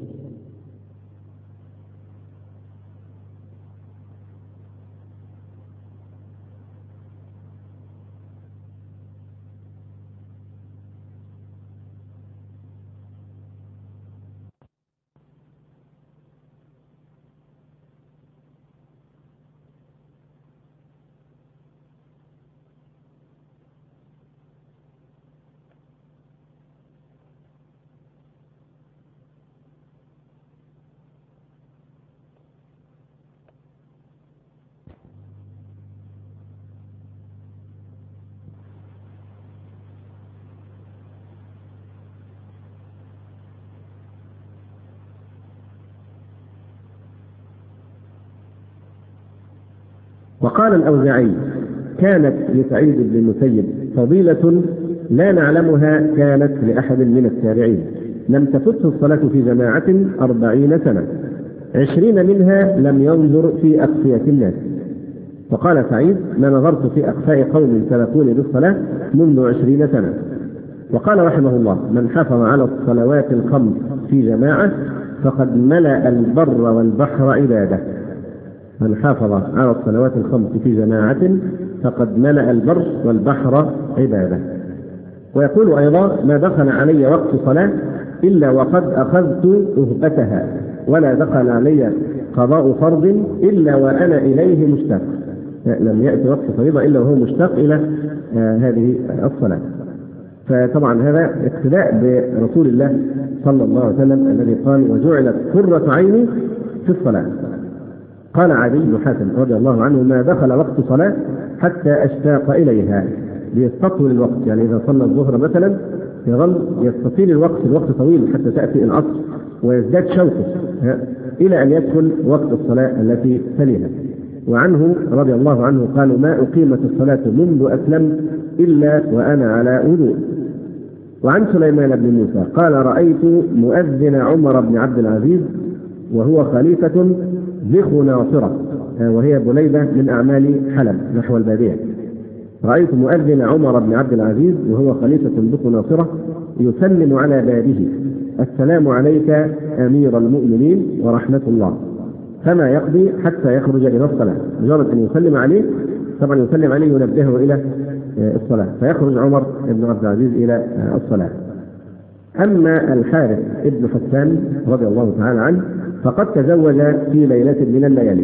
وقال الأوزاعي كانت لسعيد بن المسيب فضيلة لا نعلمها كانت لأحد من التابعين. لم تفته الصلاة في جماعة أربعين سنة، عشرين منها لم ينظر في أقفية الناس. وقال سعيد: ما نظرت في أقفاء قوم سبقوني بالصلاة منذ عشرين سنة. وقال رحمه الله: من حافظ على الصلوات الخمس في جماعة فقد ملأ البر والبحر عبادة. من حافظ على الصلوات الخمس في جماعة فقد ملأ البر والبحر عبادة. ويقول أيضا: ما دخل علي وقت صلاة إلا وقد أخذت أهبتها، ولا دخل علي قضاء فرض إلا وأنا إليه مشتاق. لم يأتي وقت فريضة إلا وهو مشتاق إلى آه هذه الصلاة. فطبعا هذا اقتداء برسول الله صلى الله عليه وسلم الذي قال: وجعلت قرة عيني في الصلاة. قال عدي بن حاتم رضي الله عنه: ما دخل وقت صلاة حتى أشتاق إليها. ليستطول الوقت، يعني إذا صلى الظهر مثلا يظل يستطيل الوقت، الوقت طويل حتى تأتي العصر ويزداد شوقه إلى أن يدخل وقت الصلاة التي تليها. وعنه رضي الله عنه قال: ما أقيمت الصلاة منذ أسلمت إلا وأنا على وضوء. وعن سليمان بن موسى قال: رأيت مؤذن عمر بن عبد العزيز وهو خليفة ذخ ناصرة، وهي بليدة من أعمال حلب نحو البادية. رأيت مؤذن عمر بن عبد العزيز وهو خليفة ذخ ناصرة يسلم على بابه: السلام عليك أمير المؤمنين ورحمة الله. فما يقضي حتى يخرج إلى الصلاة. مجرد أن يسلم عليه، طبعا يسلم عليه ينبهه إلى الصلاة، فيخرج عمر بن عبد العزيز إلى الصلاة. أما الحارث ابن حسان رضي الله تعالى عنه فقد تزوج في ليلة من الليالي،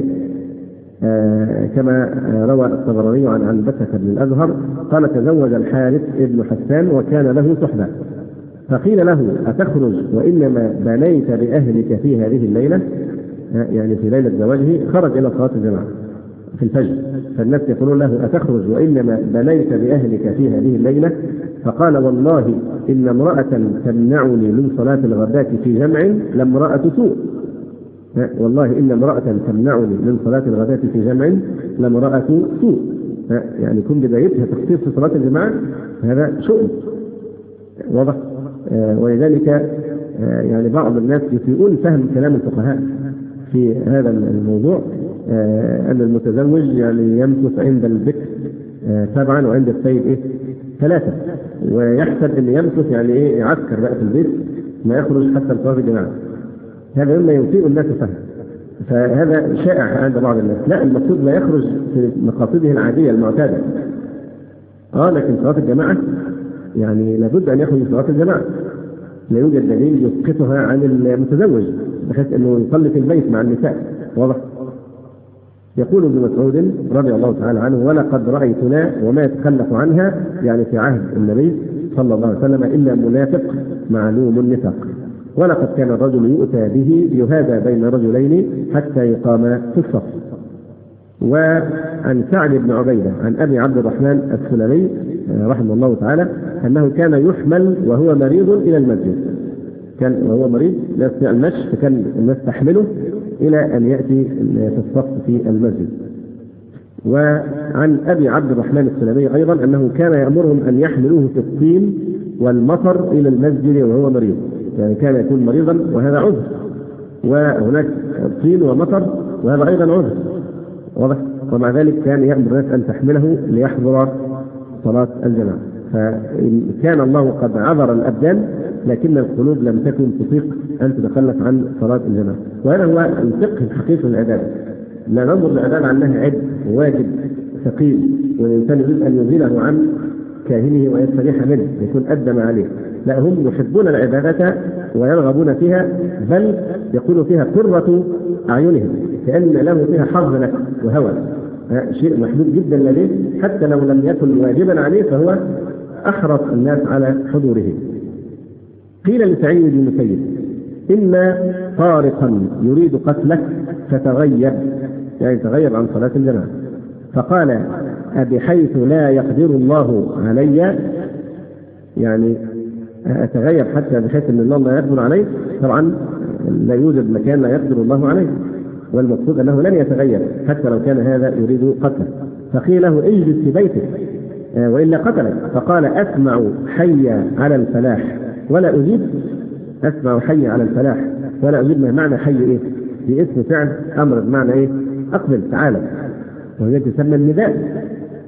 آه كما روى الطبراني عن عنبسة بن الأزهر قال: تزوج الحارث ابن حسان وكان له صحبة، فقيل له: أتخرج وإنما بنيت بأهلك في هذه الليلة؟ آه يعني في ليلة زواجه خرج إلى صلاة الجماعة في الفجر، فالناس يقولون له: أتخرج وإنما بنيت بأهلك في هذه الليلة؟ فقال: والله إن امرأة تمنعني من صلاة الغداة في جمع لامرأة سوء. والله إن امرأة تمنعني من صلاة الغداة في جمع لامرأة سوء. يعني كن بدايتها تخصيص في صلاة الجماعة هذا شؤم واضح. آه ولذلك آه يعني بعض الناس يسيئون فهم كلام الفقهاء في هذا الموضوع، آه أن المتزوج يعني يمكث عند البكر آه سبعا وعند السيد إيه ثلاثة، ويحسب أن يمكث يعني إيه يعسكر بقى في البيت ما يخرج حتى لصلاة الجماعة. هذا مما يسيء الناس فهم، فهذا شائع عند بعض الناس. لا، المقصود لا يخرج في مقاصده العادية المعتادة، اه لكن صلاة الجماعة يعني لابد أن يخرج صلاة الجماعة، لا يوجد دليل يسقطها عن المتزوج بحيث أنه يصلي في البيت مع النساء. واضح. يقول ابن مسعود رضي الله تعالى عنه: ولقد رأيتنا وما يتخلف عنها، يعني في عهد النبي صلى الله عليه وسلم، إلا منافق معلوم النفاق. ولقد كان الرجل يؤتى به يهادى بين رجلين حتى يقام في الصف. وعن سعد بن عبيدة عن أبي عبد الرحمن السلمي رحمه الله تعالى أنه كان يحمل وهو مريض إلى المسجد، كان وهو مريض لا يستطيع المشي، فكان الناس تحمله إلى أن يأتي في الصف في المسجد. وعن أبي عبد الرحمن السلمي أيضا أنه كان يأمرهم أن يحملوه في الطين والمطر إلى المسجد وهو مريض، يعني كان يكون مريضا وهذا عذر، وهناك طين ومطر وهذا أيضا عذر. واضح. ومع ذلك كان يأمر الناس أن تحمله ليحضر صلاة الجماعة. فكان الله قد عذر الأبدان لكن القلوب لم تكن تطيق أن تتخلف عن صلاة الجماعة. وهذا هو الفقه الحقيقي للعبادة. لا ننظر للعبادة عنها عبء وواجب ثقيل والإنسان يريد أن يزيله عن كاهنه ويستريح منه يكون أدم عليه. لا، هم يحبون العبادة ويرغبون فيها، بل يكون فيها قرة أعينهم، كأن له فيها حظ لك وهوى، شيء محدود جدا لديه، حتى لو لم يكن واجبا عليه فهو أحرص الناس على حضوره. قيل لسعيد بن المسيب: إن طارقا يريد قتلك فتغيب، يعني تغيب عن صلاة الجماعة. فقال: أبحيث لا يقدر الله علي، يعني أتغيب حتى بحيث أن الله لا يقدر عليه؟ طبعا لا يوجد مكان لا يقدر الله عليه، والمقصود أنه لن يتغير حتى لو كان هذا يريد قتله. فقيل له: اجلس في بيتك وإلا قتلك. فقال: أسمع حي على الفلاح ولا أجيب، أسمع حي على الفلاح ولا أجيب ما معنى حي إيه؟ باسم فعل أمر بمعنى إيه؟ أقبل تعالى، وهي تسمى النداء.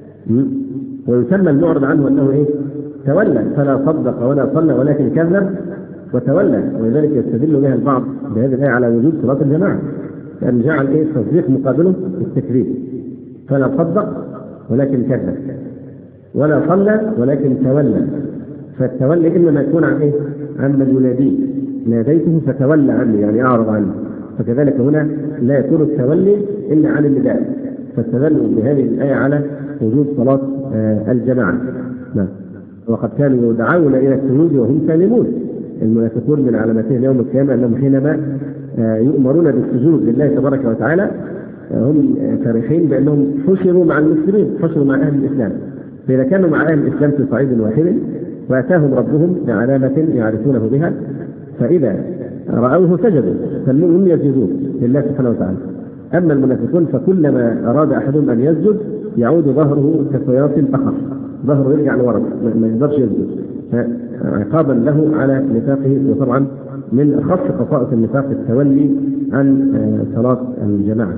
ويسمى المعرض عنه أنه إيه؟ تولى، فلا صدق ولا صلى ولكن كذب وتولى. ولذلك يستدل بها البعض بهذه الآية على وجود صلاة الجماعة، لأن جعل إيه؟ التصديق مقابله التكذيب، فلا صدق ولكن كذب ولا صلى ولكن تولى. فالتولي إنما يكون عن إيه؟ عن من يناديه، ناديته فتولى عني يعني أعرض عني. فكذلك هنا لا يكون التولي إلا عن النداء، فاستدلوا بهذه الآية على وجود صلاة آه الجماعة. نعم. وقد كانوا يدعون إلى السجود وهم سالمون. المنافقون من علاماتهم يوم القيامة أنهم حينما آه يؤمرون بالسجود لله تبارك وتعالى آه هم فرحين بأنهم حشروا مع المسلمين، حشروا مع أهل الإسلام. فإذا كانوا مع أهل الإسلام في صعيد واحد وأتاهم ربهم بعلامة يعرفونه بها، فإذا رأوه سجدوا فلهم يسجدون لله سبحانه وتعالى. أما المنافقون فكلما أراد أحدهم أن يسجد يعود ظهره كسياط فخر، ظهره يرجع لورا ما يقدرش يسجد، عقابا له على نفاقه. وطبعا من أخص خصائص النفاق التولي عن صلاة الجماعة.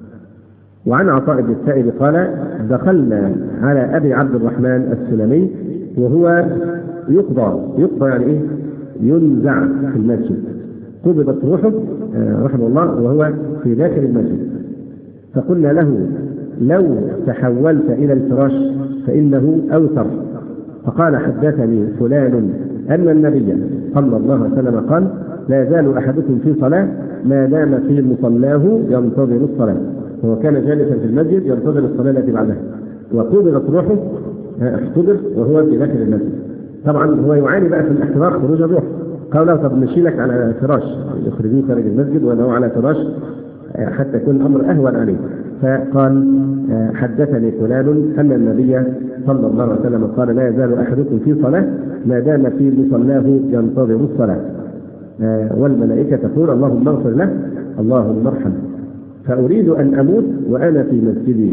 وعن عطاء بن السائب قال: دخلنا على أبي عبد الرحمن السلمي وهو يقضى، يقضى يعني إيه؟ ينزع في المسجد، قبضت روحه رحمه الله وهو في داخل المسجد. فقلنا له: لو تحولت إلى الفراش فإنه أوتر. فقال: حدثني فلان أن النبي صلى الله عليه وسلم قال: لا يزال أحدكم في صلاة ما دام في مصلاه ينتظر الصلاة. هو كان جالسا في المسجد ينتظر الصلاة التي بعدها، وقبضت روحه احتضر وهو في داخل المسجد. طبعا هو يعاني بقى في الاحتضار خروج الروح. قال له: طب نشيلك على فراش، يخرجوه خارج المسجد وأنه على فراش حتى يكون الأمر أهون عليه. فقال: حدثني فلان أن النبي صلى الله عليه وسلم قال: لا يزال أحدكم في صلاة ما دام في مصلاه ينتظر الصلاة، والملائكة تقول: اللهم اغفر له اللهم ارحمه. فأريد أن أموت وأنا في مسجدي.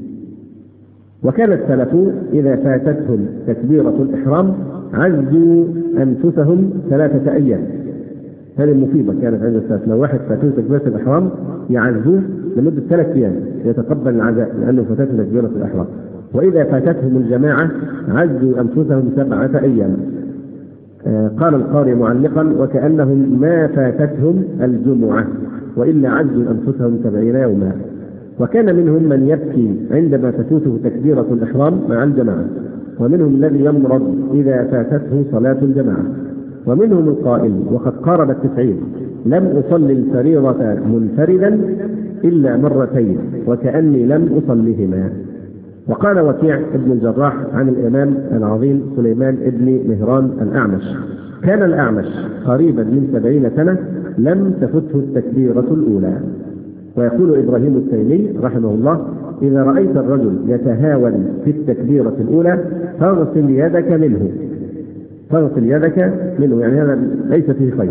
وكان السلف إذا فاتتهم تكبيرة الإحرام عزوا أنفسهم ثلاثة أيام. هذه المصيبة كانت عند السلف، لو واحد فاتته تكبيرة الإحرام يعزوه لمدة ثلاثة أيام يتقبل العزاء لأنه فاتته تكبيرة الإحرام. وإذا فاتتهم الجماعة عزوا أنفسهم سبعة أيام. آه قال القارئ معلقا: وكأنهم ما فاتتهم الجمعة وإلا عزوا أنفسهم سبعين يوما. وكان منهم من يبكي عندما تفوته تكبيرة الإحرام مع الجماعة، ومنهم الذي يمرض إذا فاتته صلاة الجماعة، ومنهم القائل وقد قارب التسعين: لم أصلي الفريضة منفردا إلا مرتين وكأني لم أصليهما. وقال وكيع ابن الجراح عن الإمام العظيم سليمان ابن مهران الأعمش: كان الأعمش قريبا من سبعين سنة لم تفته التكبيرة الأولى. ويقول إبراهيم التيمي رحمه الله: إذا رأيت الرجل يتهاون في التكبيرة الأولى فاغسل يدك منه، فاغسل يدك منه، يعني هذا ليس فيه خير.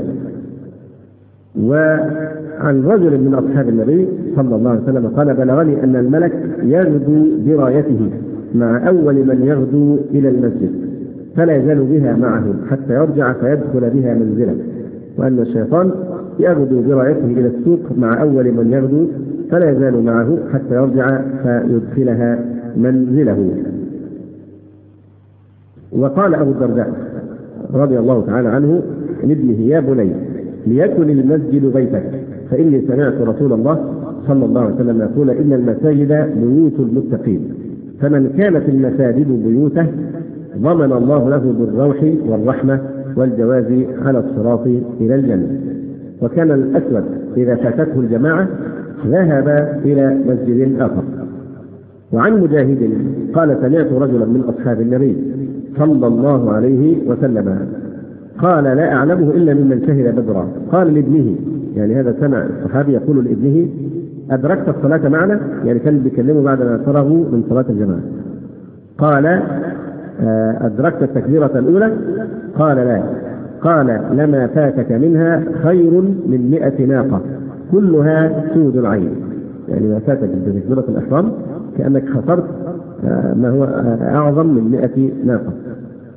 وعن رجل من أصحاب النبي صلى الله عليه وسلم قال: بلغني أن الملك يغدو برايته مع أول من يغدو إلى المسجد فلا يزال بها معه حتى يرجع فيدخل بها منزله، وأن الشيطان يغدو برايته إلى السوق مع أول من يغدو فلا يزال معه حتى يرجع فيدخلها منزله. وقال أبو الدرداء رضي الله تعالى عنه لابنه: يا بني ليكن المسجد بيتك، فإني سمعت رسول الله صلى الله عليه وسلم يقول: إن المساجد بيوت المتقين، فمن كانت المساجد بيوته ضمن الله له بالروح والرحمة والجواز على الصراط إلى الجنة. وكان الأسود إذا فاتته الجماعة ذهب إلى مسجد آخر. وعن مجاهد قال: سمعت رجلا من أصحاب النبي صلى الله عليه وسلم قال: لا أعلمه إلا ممن شهد بدرا. قال لابنه، يعني هذا سمع الصحابي يقول لابنه: أدركت الصلاة معنا؟ يعني كان بيكلمه بعد ما فرغوا من صلاة الجماعة. قال: أدركت التكبيرة الأولى؟ قال: لا. قال: لما فاتك منها خير من مئة ناقة كلها سود العين. يعني ما فاتك بتكبيرة الإحرام كأنك خسرت ما هو أعظم من مئة ناقة.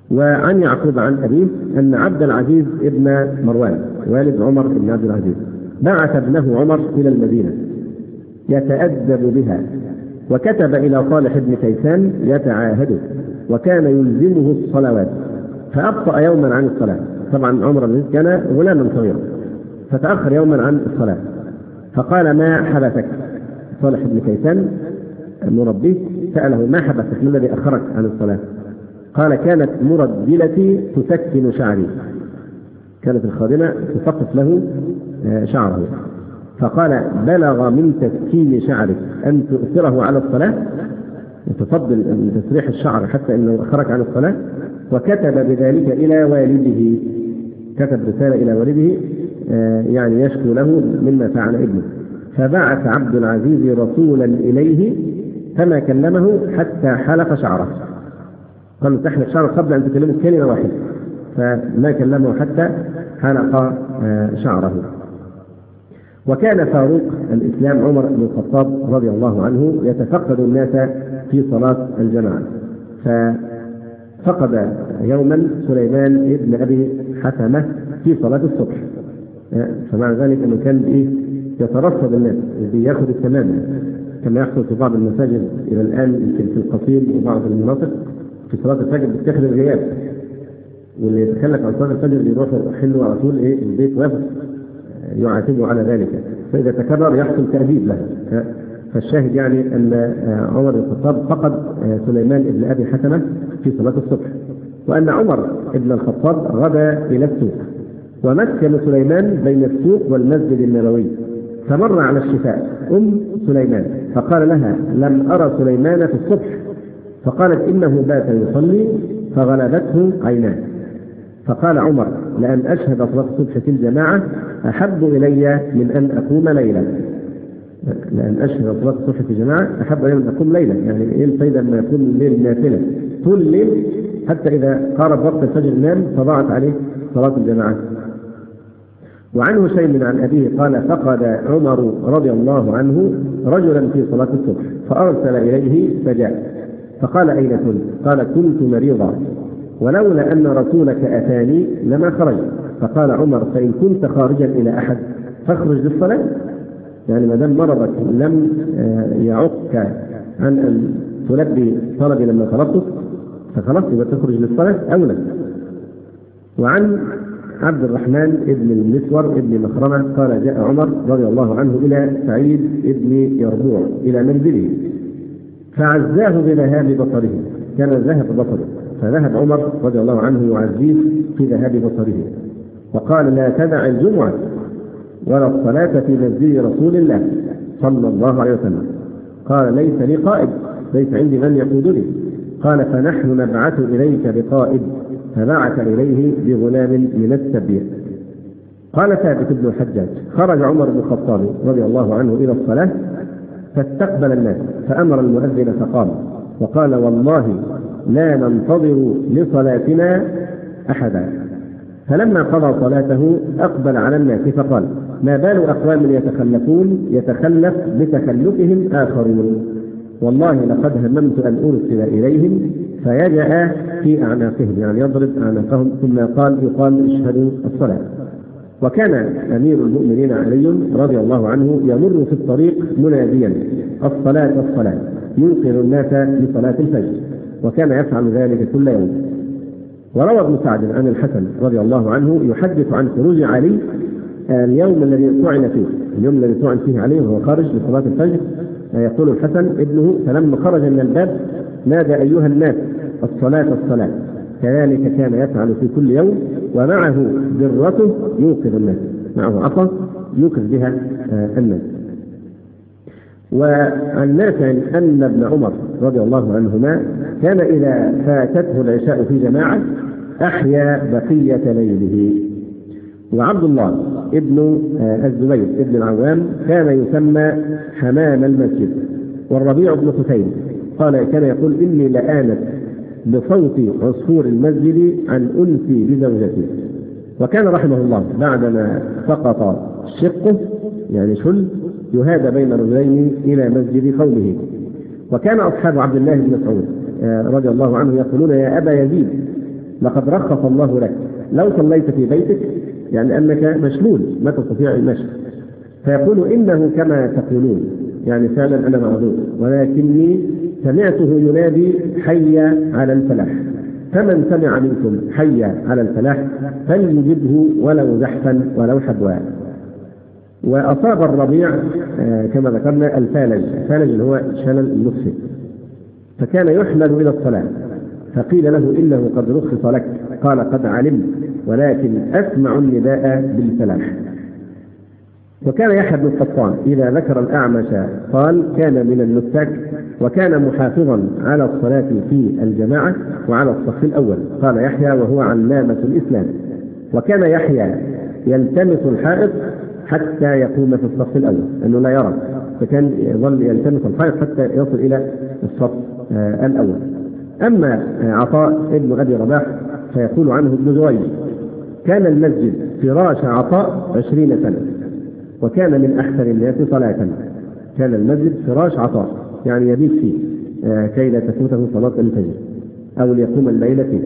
وعن يعقوب عن أبيه أن عبد العزيز ابن مروان والد عمر بن عبد العزيز بعث ابنه عمر إلى المدينة يتأدب بها، وكتب إلى صالح بن كيسان يتعاهده، وكان يلزمه الصلوات، فأبطأ يوما عن الصلاة. طبعا عمر بن عبد العزيز كان غلاما صغيرا، فتأخر يوما عن الصلاة، فقال: ما حبسك؟ صالح بن كيسان مربيه سأله: ما حبسك؟ ما الذي أخرك عن الصلاة؟ قال: كانت مردلتي تسكن شعري، كانت الخادمة تسقط له شعره. فقال: بلغ من تسكين شعرك أن تؤثره على الصلاة، وتفضل من تسريح الشعر حتى أنه أخرك عن الصلاة. وكتب بذلك إلى والده، كتب رسالة إلى والده يعني يشكو له مما فعل ابنه. فبعث عبد العزيز رسولا إليه فما كلمه حتى حلق شعره، قال: تحلق شعره قبل أن تكلمه كلمة واحدة، فما كلمه حتى حلق شعره. وكان فاروق الإسلام عمر بن الخطاب رضي الله عنه يتفقد الناس في صلاة الجماعة، ففقد يوما سليمان ابن أبي حثمة في صلاة الصبح، فمع ذلك أنه كان إيه يترصد الناس بياخذ التمام، كما يحصل في بعض المساجد إلى الآن يمكن في القصيم وبعض المناطق في صلاة الفجر بتاخذ الغياب، واللي يتخلف عن صلاة الفجر يروح يحله على طول إيه البيت وافق يعاتبه على ذلك، فإذا تكرر يحصل تأديب له. فالشاهد يعني أن عمر بن الخطاب فقد سليمان بن أبي حثمة في صلاة الصبح، وأن عمر بن الخطاب غدا إلى السوق، ومسكن سليمان بين السوق والمسجد النبوي، فمر على الشفاء أم سليمان فقال لها: لم أرى سليمان في الصبح، فقالت: إنه بات يصلي فغلبته عيناه. فقال عمر: لأن أشهد صلاة الصبح في الجماعة أحب إلي من أن أقوم ليلا، لأن أشهد صلاة الصبح في الجماعة أحب إلي من أن أقوم ليلا. يعني إيه الفائدة لما يكون الليل نافلة طول الليل حتى إذا قارب وقت الفجر نام فضاعت عليه صلاة الجماعة. وعنه شيء عن أبيه قال: فقد عمر رضي الله عنه رجلا في صلاة الصبح فأرسل إليه فجاء فقال: أين كنت؟ قال: كنت مريضا، ولولا أن رسولك أتاني لما خرج. فقال عمر: فإن كنت خارجا إلى أحد فاخرج للصلاة، يعني ما دام مرضك لم يعقك عن أن تلبي طلبي لما طلبته فخلاص يبقى تخرج للصلاة أولا. وعن عبد الرحمن ابن المسور ابن مخرمة قال: جاء عمر رضي الله عنه إلى سعيد ابن يربوع إلى منزله فعزاه بذهاب بصره، كان ذهب بصره، فذهب عمر رضي الله عنه يعزيه في ذهاب بصره، وقال: لا تدع الجمعة ولا الصلاة في مسجد رسول الله صلى الله عليه وسلم. قال: ليس لي قائد، ليس عندي من يقودني. قال: فنحن نبعث إليك بقائد، فبعث إليه بغلام من السبيع. قال ثابت بن الحجاج: خرج عمر بن الخطاب رضي الله عنه إلى الصلاة فاستقبل الناس، فأمر المؤذن فقام وقال: والله لا ننتظر لصلاتنا أحدا. فلما قضى صلاته أقبل على الناس فقال: ما بال أقوام يتخلفون يتخلف بتخلفهم آخرون، والله لقد هممت أن أرسل إليهم فيجأ في أعناقهم، يعني يضرب أعناقهم، ثم قال يقال اشهدوا الصلاة. وكان أمير المؤمنين علي رضي الله عنه يمر في الطريق مناديا: الصلاة الصلاة، يوقظ الناس لصلاة الفجر، وكان يفعل ذلك كل يوم. وروى ابن سعد عن الحسن رضي الله عنه يحدث عن خروج علي اليوم الذي طعن فيه، اليوم الذي طعن فيه علي وهو خارج لصلاة الفجر، يقول الحسن ابنه: فلما خرج من الباب نادى: أيها الناس الصلاة الصلاة. كذلك كان يفعل في كل يوم، ومعه ذرته يوقظ الناس، معه عصا يوقظ بها الناس. وعن نافع أن ابن عمر رضي الله عنهما كان إذا فاتته العشاء في جماعة أحيا بقية ليله. وعبد الله ابن الزبير ابن العوام كان يسمى حمام المسجد. والربيع بن حسين قال: كان يقول: إني لآنس بصوت عصفور المسجد عن أنسي بزوجتي. وكان رحمه الله بعدما سقط شقه يعني شل يهادى بين رجلين إلى مسجد قومه. وكان أصحاب عبد الله بن مسعود رضي الله عنه يقولون: يا أبا يزيد، لقد رخص الله لك لو صليت في بيتك، يعني أنك مشلول ما تستطيع المشي، فيقول إنه كما تقولون، يعني فعلا أنا معذور، ولكني سمعته ينادي حي على الفلاح، فمن سمع منكم حي على الفلاح فليجبه ولو زحفا ولو حبوا. وأصاب الربيع آه كما ذكرنا الفالج، الفالج اللي هو شلل النصف، فكان يحمل إلى الصلاة، فقيل له إنه قد رخص لك، قال قد علمت ولكن أسمع النداء بالفلاح. وكان يحيى بن القطان إذا ذكر الأعمش قال كان من النساك، وكان محافظا على الصلاة في الجماعة وعلى الصف الأول. قال يحيى وهو علامة الإسلام. وكان يحيى يلتمس الحائط حتى يقوم في الصف الأول، أنه لا يرى، فكان يظل يلتمس الحائط حتى يصل إلى الصف آه الأول. أما عطاء ابن أبي رباح فيقول عنه ابن جريج كان المسجد فراش عطاء عشرين سنة، وكان من أحسن الناس صلاة. كان المسجد فراش عطاء، يعني يبيت فيه آه كي لا تفوته صلاة الفجر أو ليقوم الليل فيه.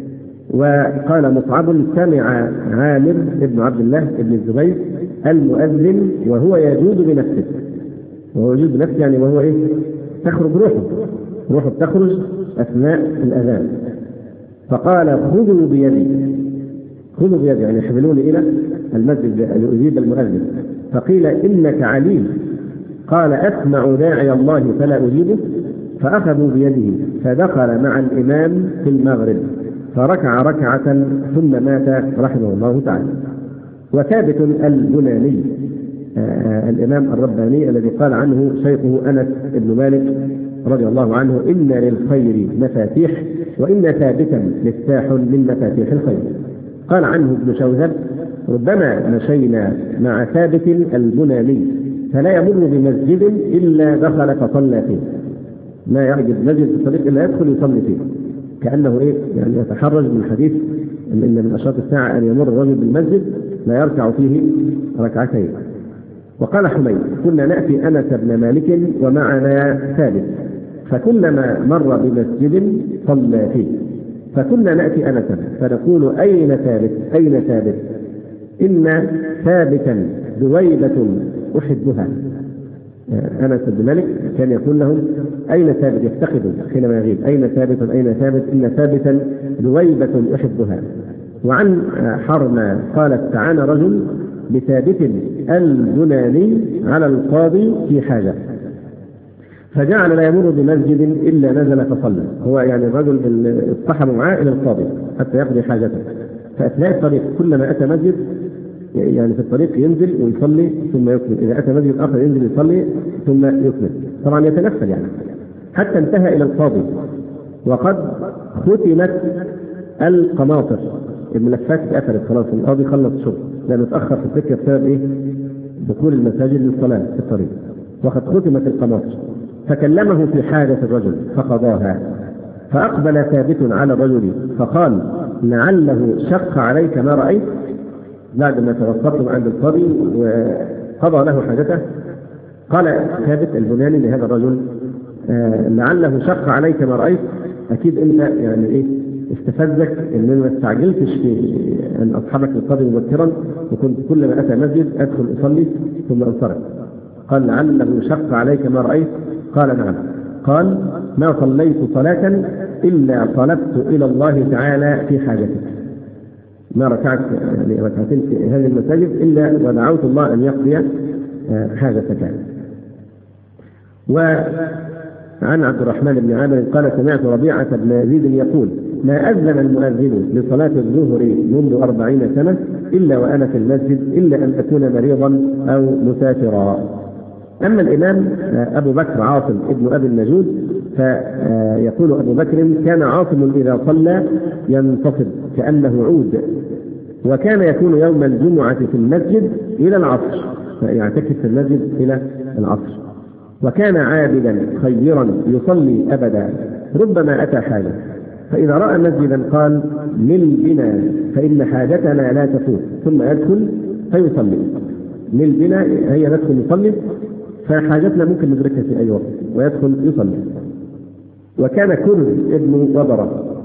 وقال مصعب سمع عامر ابن عبد الله ابن الزبير المؤذن وهو يجود بنفسه، وهو يجود بنفسه يعني وهو إيه؟ تخرج روحه، روحه تخرج أثناء الأذان، فقال خذوا بيدي، خذوا بيدي يعني يحملوني إلى المسجد ليجيب المؤذن. فقيل إنك عليم، قال أسمع داعي الله فلا أجيبه، فأخذوا بيده فدخل مع الإمام في المغرب فركع ركعة ثم مات رحمه الله تعالى. وثابت البناني آه الإمام الرباني الذي قال عنه شيخه أنس بن مالك رضي الله عنه إن للخير مفاتيح وإن ثابتا مفتاح من مفاتيح الخير. قال عنه ابن شوذب ربما مشينا مع ثابت البناني فلا يمر بمسجد إلا دخل فصلى فيه، لا يعجب مسجد في الطريق إلا يدخل يصلي فيه، كأنه إيه يعني يتحرج من الحديث إن من أشراط الساعة أن يمر الرجل بالمسجد لا يركع فيه ركعتين. وقال حميد كنا نأتي أنس بن مالك ومعنا ثابت، فكلما مر بمسجد صلى فيه، فكنا نأتي أنسا فنقول أين ثابت أين ثابت إن ثابتا ذويبة أحبها. أنس بن مالك كان يقول لهم أين ثابت، يفتقدوا حينما يغيب أين ثابت أين ثابت إن ثابتا ذويبة أحبها. وعن حرمة قالت تعانى رجل بثابت البناني على القاضي في حاجة، فجعل لا يمر بمسجد إلا نزل فصلى. هو يعني الرجل اصطحب معاه إلى القاضي حتى يقضي حاجته، فأثناء الطريق كلما أتى مسجد يعني في الطريق ينزل ويصلي ثم يكمل، إذا أتى مسجد آخر ينزل يصلي ثم يكمل، طبعا يتنفل يعني، حتى انتهى إلى القاضي وقد ختمت القناطر، الملفات اتقفلت خلاص، القاضي خلص شغل لأنه اتأخر في السكة بسبب إيه؟ دخول المساجد للصلاة في الطريق، وقد ختمت القناطر، فكلمه في حاجة الرجل فقضاها. فأقبل ثابت على الرجل فقال لعله شق عليك ما رأيت، بعد ما توسطتم عند القاضي وقضى له حاجته. قال ثابت البناني لهذا الرجل آه لعله شق عليك ما رأيت، أكيد أنت يعني إيه استفزك إن ما استعجلتش في أن أصحبك للقاضي مبكرا، وكنت كل ما أتى مسجد أدخل أصلي ثم أنصرف. قال لعله شق عليك ما رأيت، قال نعم. قال ما صليت صلاة إلا طلبت إلى الله تعالى في حاجتك، ما ركعت يعني ركعتين في هذه المساجد إلا ودعوت الله أن يقضي حاجتك. وعن عبد الرحمن بن عامر قال سمعت ربيعة بن يزيد يقول ما أذن المؤذن لصلاة الظهر منذ أربعين سنة إلا وأنا في المسجد إلا أن أكون مريضا أو مسافرا. أما الإمام أبو بكر عاصم ابن أبي النجود فيقول أبو بكر كان عاصم إذا صلى ينتصب كأنه عود، وكان يكون يوم الجمعة في المسجد إلى العصر، يعتكف في المسجد إلى العصر، وكان عابدا خيرا يصلي أبدا، ربما أتى حاجة فإذا رأى مسجدا قال مل بنا فإن حاجتنا لا تفوت، ثم يدخل فيصلي. مل بنا هي ندخل نصلي فحاجتنا ممكن ندركها في أي وقت، ويدخل يصلي. وكان كرز ابن وبرة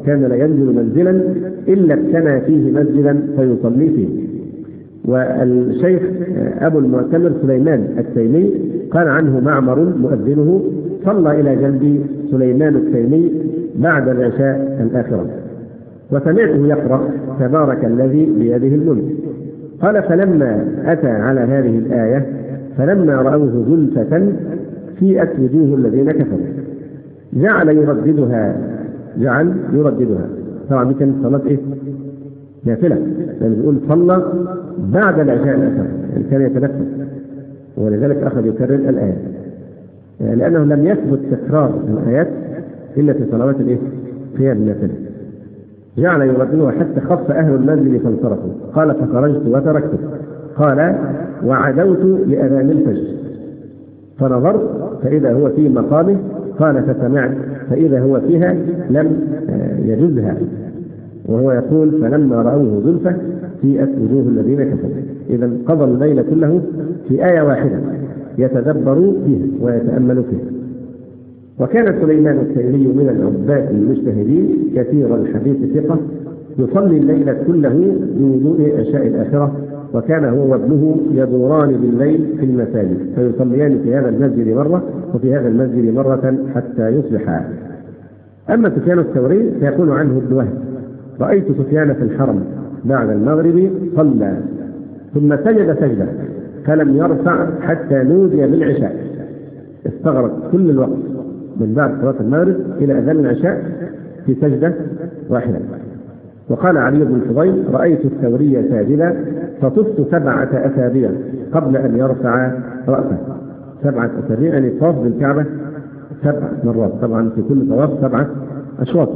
كان لا ينزل منزلا إلا ابتنى فيه مسجدا فيصلي فيه. والشيخ أبو المعتمر سليمان التيمي قال عنه معمر مؤذنه: صلى إلى جنب سليمان التيمي بعد العشاء الآخرة، وسمعته يقرأ: تبارك الذي بيده الملك. قال: فلما أتى على هذه الآية فلما رأوه زلفة فيئت وجوه الذين كفروا جعل يرددها جعل يرددها طبعا دي كانت صلاة إيه؟ نافلة، لأنه بيقول صلى بعد العشاء الآخرة، يعني كان يتنفس، ولذلك أخذ يكرر الآية لأنه لم يثبت تكرار الآيات إلا في صلوات الإيه؟ قيام النافلة. جعل يرددها حتى خف أهل المنزل فانصرفوا. قال: فخرجت وتركته. قال: وعدوت لأذان الفجر فنظرت فإذا هو في مقامه. قال: فسمعت فإذا هو فيها لم يجزها، وهو يقول: فلما رأوه زلفة فيئت وجوه الذين كفروا. إذا قضى الليل كله في آية واحدة يتدبر فيها ويتأمل فيها. وكان سليمان التيمي من العباد المجتهدين كثير الحديث ثقة، يصلي الليل كله بوضوء عشاء الآخرة، وكان هو وابنه يدوران بالليل في المساجد فيصليان في هذا المسجد مرة وفي هذا المسجد مرة حتى يصبحا. أما سفيان الثوري فيقول عنه ابن وهب: رأيت سفيان في الحرم بعد المغرب صلى ثم سجد سجدة فلم يرفع حتى نودي بالعشاء. استغرق كل الوقت من بعد صلاة المغرب إلى أذان العشاء في سجدة واحدة. وقال علي بن الفضيل: رأيت الثوري ساجدا فطفت سبعة أسابيع قبل أن يرفع رأسه. سبعة أسابيع يعني طاف بالكعبة سبع مرات، طبعا في كل طواف سبعة أشواط.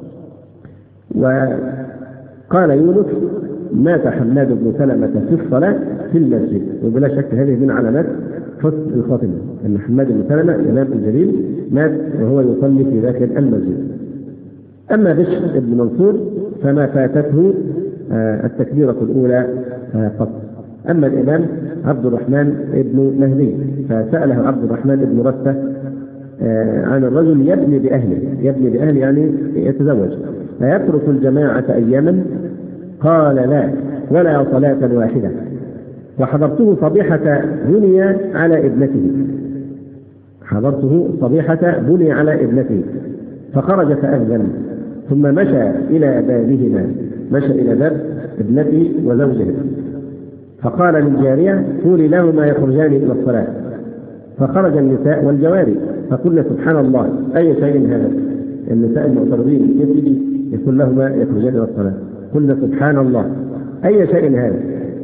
وقال يونس: مات حماد بن سلمة في الصلاة في المسجد. وبلا شك هذه من علامات حسن الخاتمة، أن حماد بن سلمة الإمام الجليل مات وهو يصلي في ذاك المسجد. أما بشر بن منصور فما فاتته التكبيرة الأولى فقط. أما الإمام عبد الرحمن بن مهدي فسأله عبد الرحمن بن رثة عن الرجل يبني بأهله، يبني بأهله يعني يتزوج، فيترك الجماعة أياما؟ قال: لا، ولا صلاة واحدة. وحضرته صبيحة بني على ابنته حضرته صبيحة بني على ابنته فخرج فأذن ثم مشى إلى بابهما مشى إلى باب ابنته وزوجه، فقال للجارية: قولي لهما يخرجان إلى الصلاة. فخرج النساء والجواري فقلنا: سبحان الله، أي شيء هذا؟ النساء المعترضين يبدي يقول لهما يخرجان إلى الصلاة، قلنا: سبحان الله، أي شيء هذا؟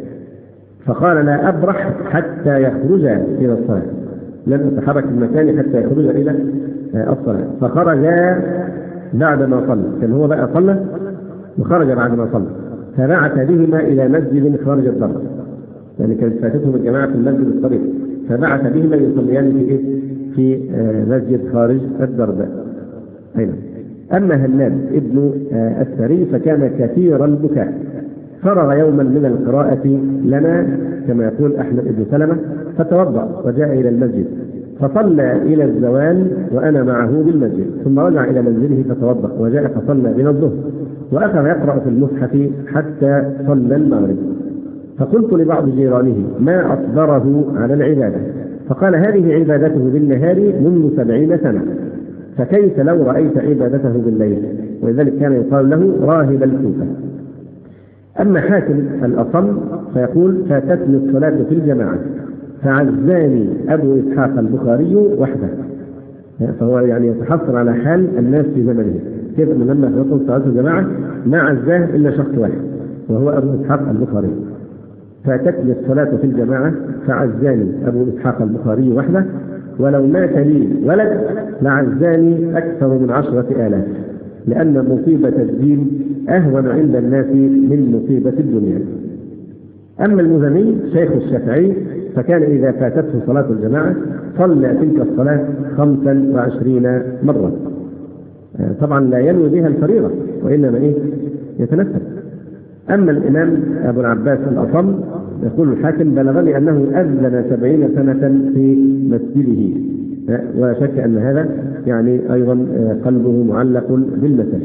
فقال: لا أبرح حتى يخرج إلى الصلاة، لن أتحرك من مكاني حتى يخرج إلى الصلاة. فخرج بعد ما صلى، كان هو بقى صلى وخرج بعد ما صلى، فبعث بهما إلى مسجد خارج الدار، يعني كانت فاتتهم الجماعة في المسجد الصغير، فبعث بهما يصليان في إيه؟ في مسجد خارج الدرب. أيضا أما هناد ابن الثري فكان كثير البكاء، فرغ يوما من القراءة لنا كما يقول أحمد بن سلمة، فتوضأ وجاء إلى المسجد فصلى إلى الزوال وأنا معه بالمسجد، ثم رجع إلى منزله فتوضأ وجاء فصلى بنا الظهر، وأخذ يقرأ في المصحف حتى صلى المغرب. فقلت لبعض جيرانه: ما أصبره على العبادة؟ فقال: هذه عبادته بالنهار منذ سبعين سنة، فكيف لو رأيت عبادته بالليل؟ ولذلك كان يقال له راهب الكوفة. أما حاتم الأصم فيقول: فاتتني الصلاة في الجماعة فعزاني أبو إسحاق البخاري وحده. فهو يعني يتحصل على حال الناس في زمنه، كيف أن لما يقول صلاة الجماعة ما عزاه إلا شخص واحد وهو أبو إسحاق البخاري. فاتتني الصلاة في الجماعة فعزاني أبو إسحاق البخاري وحده، ولو مات لي ولد لعزاني أكثر من عشرة آلاف، لأن مصيبة الدين أهون عند الناس من مصيبة الدنيا. أما المزني شيخ الشافعي فكان إذا فاتته صلاة الجماعة صلى تلك الصلاة خمسا وعشرين مرة، طبعا لا ينوي بها الفريضة وإنما إيه؟ يتنفل. أما الإمام أبو العباس الأصم يقول الحاكم: بلغني أنه أذن سبعين سنة في مسجده، وشك أن هذا يعني أيضا قلبه معلق بالمساجد.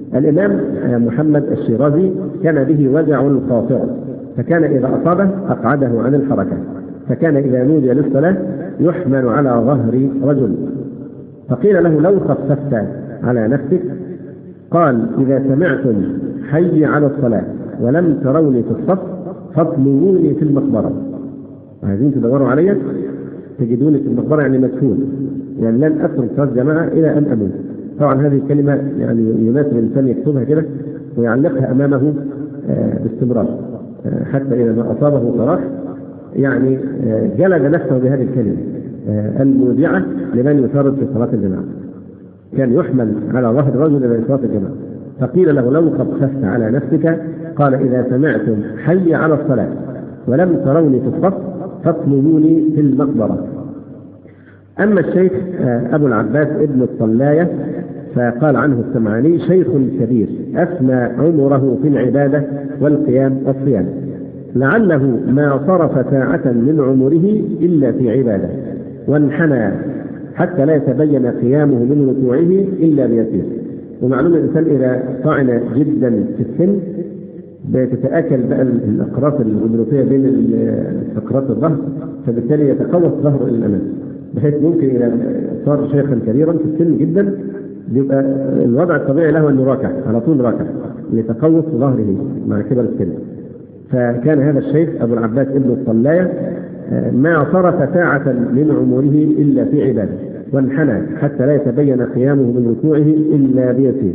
الإمام محمد الشيرازي كان به وجع خاطر، فكان إذا أصابه أقعده عن الحركة، فكان إذا نودي للصلاة يحمل على ظهر رجل، فقيل له لو خففت على نفسك، قال إذا سمعتم حي على الصلاة ولم تروني في الصف فاطلبوني في المقبرة. عايزين تدوروا علي تجدوني في المقبرة، يعني مدفون، يعني لن أترك صلاة جماعة إلى أن أموت. طبعا هذه الكلمة يعني يناسب الإنسان يكتبها كده ويعلقها أمامه باستمرار حتى إذا ما أصابه صلاح يعني جلد نفسه بهذه الكلمة المودعة لمن يشارك في صلاة الجماعة. كان يحمل على ظهر رجل إلى صلاة الجماعة، فقيل له لو خففت على نفسك، قال إذا سمعتم حي على الصلاة ولم تروني في الصف فاطلبوني في المقبرة. أما الشيخ أبو العباس ابن الطلاية فقال عنه السمعاني شيخ كبير أفنى عمره في العبادة والقيام والصيام، لعله ما صرف ساعة من عمره إلا في عبادة، وانحنى حتى لا يتبين قيامه من ركوعه إلا بيسير. ومعلوم الإنسان إذا طعن جدا في السن بتتآكل بقى الأقراص الغضروفية بين فقرات الظهر، فبالتالي يتقوس ظهره إلى الأمام، بحيث ممكن إذا صار شيخا كبيرا في السن جدا بيبقى الوضع الطبيعي له أنه راكع على طول، راكع لتقوس ظهره مع كبر السن. فكان هذا الشيخ أبو العباس ابن الطلاية ما صرف ساعة من عمره إلا في عبادة، وانحنى حتى لا يتبين قيامه من ركوعه إلا بيسير.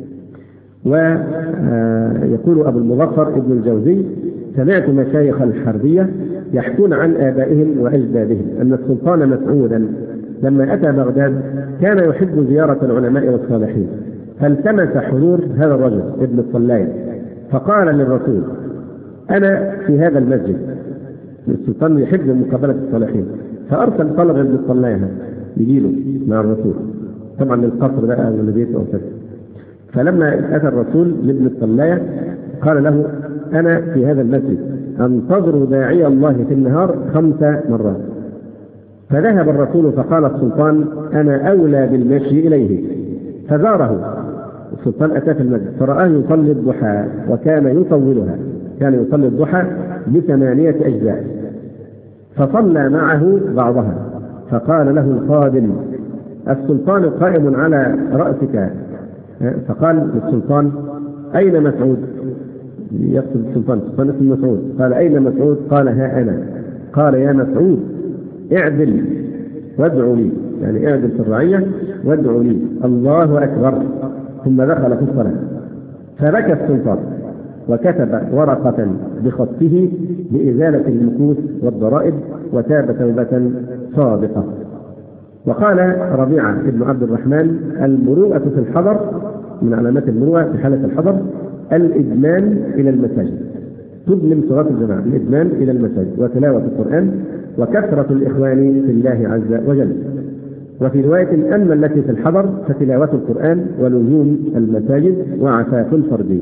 ويقول أبو المظفر ابن الجوزي سمعت مشايخ الحربية يحكون عن آبائهم وأجدادهم أن السلطان مسعودا لما أتى بغداد كان يحب زيارة العلماء والصالحين، فالتمس حضور هذا الرجل ابن الطلاية، فقال للرسول أنا في هذا المسجد. السلطان يحب مقابلة الصالحين، فأرسل طلب ابن الطلاية يجيله مع الرسول، طبعا للقصر بقى والبيت أو كذا. فلما أتى الرسول لابن الطلاية قال له أنا في هذا المسجد أنتظر داعي الله في النهار خمس مرات. فذهب الرسول فقال السلطان أنا أولى بالمشي إليه، فزاره السلطان. أتى في المسجد فرآه يصلي الضحى وكان يطولها، كان يصلي الضحى بثمانية أجزاء، فصلى معه بعضها، فقال له الخادم السلطان قائم على رأسك، فقال للسلطان أين مسعود؟ يقصد السلطان، السلطان اسمه مسعود، قال أين مسعود؟ قال ها أنا. قال يا مسعود اعدل وادعوا لي، يعني اعدل في الرعية وادعوا لي، الله أكبر. ثم دخل في الصلاة، فبكى السلطان وكتب ورقة بخطه بإزالة المكوس والضرائب وتاب توبة صادقة. وقال ربيعة ابن عبد الرحمن المروءة في الحضر، من علامات المروءة في حالة الحضر الإدمان إلى المساجد، تدمن صلاة الجماعة، الإدمان إلى المساجد وتلاوة القرآن وكثرة الإخوان في الله عز وجل. وفي رواية أما التي في الحضر فتلاوة القرآن ولزوم المساجد وعفاف الفرد.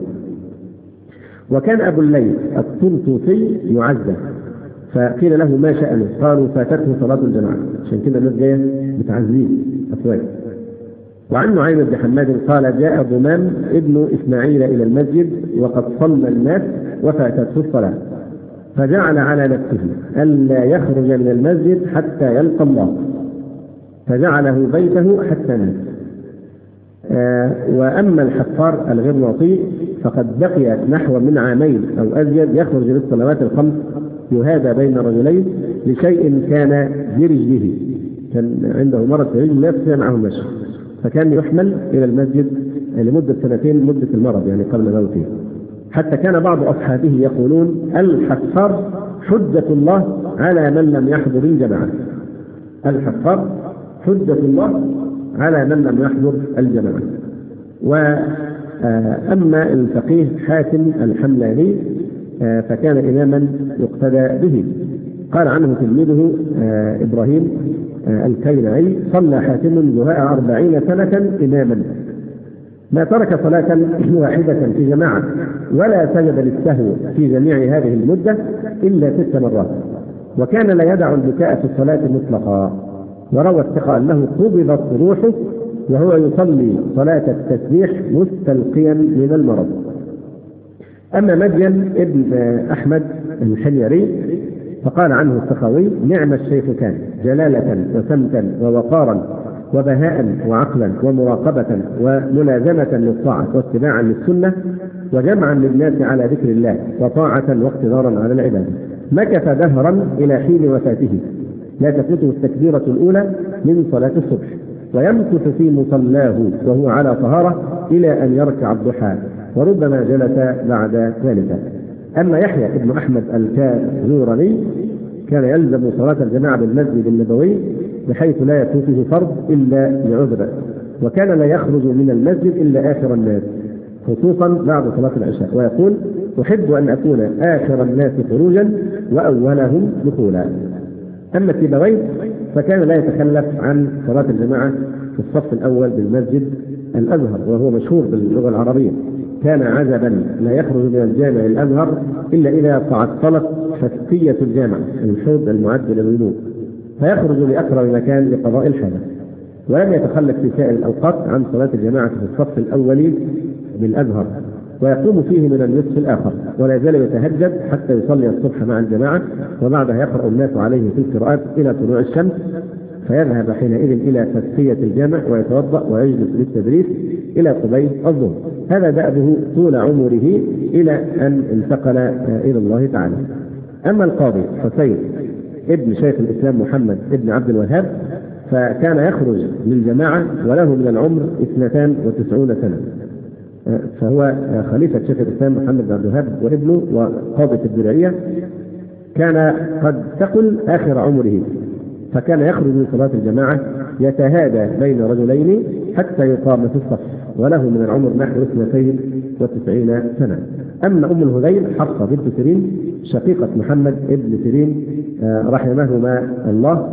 وكان أبو الليث الطرطوسي يعزى، فقيل له ما شأنه؟ قالوا فاتته صلاة الجماعة، عشان كده الناس جاية بتعزيه أفواج. وعن نعيم بن حماد قال جاء ضمام ابن إسماعيل إلى المسجد وقد صلى الناس وفاتته الصلاة، فجعل على نفسه ألا يخرج من المسجد حتى يلقى الله، فجعله بيته حتى مات. آه وأما الحفار الغرناطي فقد بقي نحو من عامين أو أزيد يخرج للصلوات الخمس يهادى بين رجلين لشيء كان برجله، كان عنده مرض في رجله لا يستطيع معه المشي، فكان يحمل إلى المسجد لمدة سنتين مدة المرض يعني قبل موته. حتى كان بعض أصحابه يقولون الحفار حجة الله على من لم يحضر الجماعة، الحفار حجة الله على من لم يحضر الجماعة. وأما الفقيه حاتم الحملاني فكان إماما يقتدى به، قال عنه تلميذه إبراهيم الكينعي صلى حاتم زهاء أربعين سنة إماما، ما ترك صلاة واحدة في جماعة ولا سجد للسهو في جميع هذه المدة إلا ست مرات، وكان لا يدع البكاء في الصلاة مطلقا. وروى الثقة أنه قبضت روحه وهو يصلي صلاة التسبيح مستلقيا من المرض. أما مدين ابن أحمد الحميري فقال عنه السخاوي: نعم الشيخ كان جلالة وسمتا ووقارا وبهاء وعقلا ومراقبة وملازمة للطاعة واتباعا للسنة وجمعا للناس على ذكر الله وطاعة واقتدارا على العبادة. مكث دهرا إلى حين وفاته لا تفوته التكبيرة الأولى من صلاة الصبح، ويمكث في مصلاه وهو على طهارة إلى أن يركع الضحى، وربما جلس بعد ذلك. أما يحيى ابن أحمد الكازورني كان يلزم صلاة الجماعة بالمسجد النبوي بحيث لا يفوته فرض إلا لعذر، وكان لا يخرج من المسجد إلا آخر الناس خصوصا بعد صلاة العشاء، ويقول: أحب أن أكون آخر الناس خروجا وأولهم دخولا. أما سيبويه فكان لا يتخلف عن صلاة الجماعة في الصف الأول بالمسجد الأزهر، وهو مشهور باللغة العربية. كان عزبا لا يخرج من الجامع الأزهر إلا إذا تعطلت شفقية الجامع الحوض المعد للوضوء، فيخرج لأقرب مكان لقضاء الحاجة. ولم يتخلف في سائر الأوقات عن صلاة الجماعة في الصف الأول بالأزهر، ويقوم فيه من النصف الآخر، ولا يزال يتهجد حتى يصلي الصبح مع الجماعة، وبعدها يقرأ الناس عليه في القراءات إلى طلوع الشمس، فيذهب حينئذ إلى تزكية الجامع ويتوضأ ويجلس للتدريس إلى قبيل الظهر. هذا دأبه طول عمره إلى أن انتقل إلى الله تعالى. أما القاضي حسين ابن شيخ الإسلام محمد ابن عبد الوهاب فكان يخرج للجماعة وله من العمر اثنتان وتسعون سنة، فهو خليفة شيخ الإسلام محمد بن عبد الوهاب وابنه وقاضي الدرعية. كان قد ثقل آخر عمره، فكان يخرج من صلاة الجماعة يتهادى بين رجلين حتى يقام في الصف، وله من العمر نحو اثنتين وتسعين سنة. أما أم الهذيل حفصة بنت سيرين شقيقة محمد ابن سيرين رحمهما الله،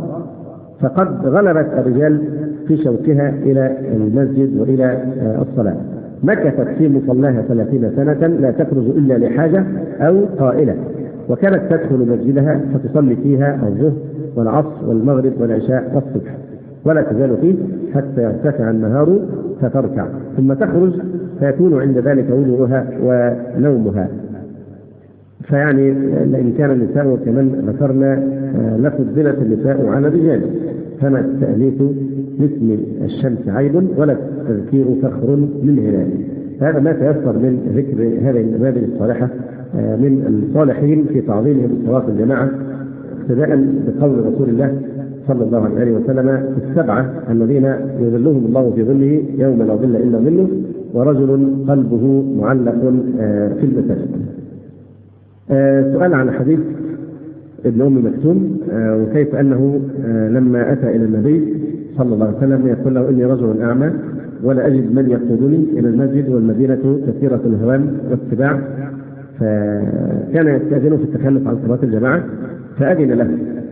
فقد غلبت الرجال في شوكها إلى المسجد وإلى الصلاة. مكثت في مصلاها ثلاثين سنة لا تخرج إلا لحاجة أو قائلة، وكانت تدخل مسجدها فتصلي فيها الظهر والعصر والمغرب والعشاء والصبح، ولا تزال فيه حتى يرتفع النهار فتركع، ثم تخرج فيكون عند ذلك وضوءها ونومها. فيعني إن كان النساء كمن ذكرنا لفضلت النساء على الرجال، فما التأنيث باسم الشمس عيب ولا التذكير فخر للهلال. هذا ما تيسر من ذكر هذه النماذج الصالحة من الصالحين في تعظيمهم صلاة الجماعة، ابتداء بقول رسول الله صلى الله عليه وسلم: السبعة الذين يظلهم الله في ظله يوم لا ظل إلا ظله، ورجل قلبه معلق في المساجد. سؤال عن حديث ابن أم مكتوم، وكيف أنه لما أتى إلى النبي صلى الله عليه وسلم يقول له: إني رجل أعمى ولا أجد من يقودني إلى المسجد والمدينة كثيرة الهوام والسباع، فكان يستأذنه في التخلف عن صلاة الجماعة فأذن له.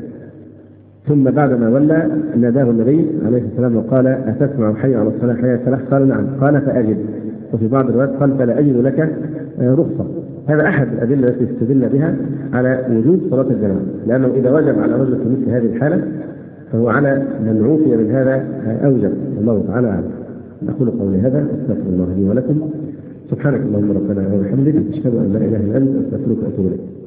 ثم بعدما ولى ناداه النبي عليه السلام وقال: أتسمع حي على الصلاة حي على الفلاح؟ قال: نعم. قال: فأجد. وفي بعض الروايات قال: فلا أجد لك رخصة. هذا أحد الأدلة التي استدل بها على وجود صلاة الجماعة، لأنه إذا وجب على رجل في مثل هذه الحالة فهو على من عوفي من هذا أوجب. الله تعالى أعلم. أقول قولي هذا، أستغفر الله لي ولكم. سبحانك اللهم ربنا وبحمدك، أشهد أن لا إله إلا أنت، أستغفرك وأتوب إليك.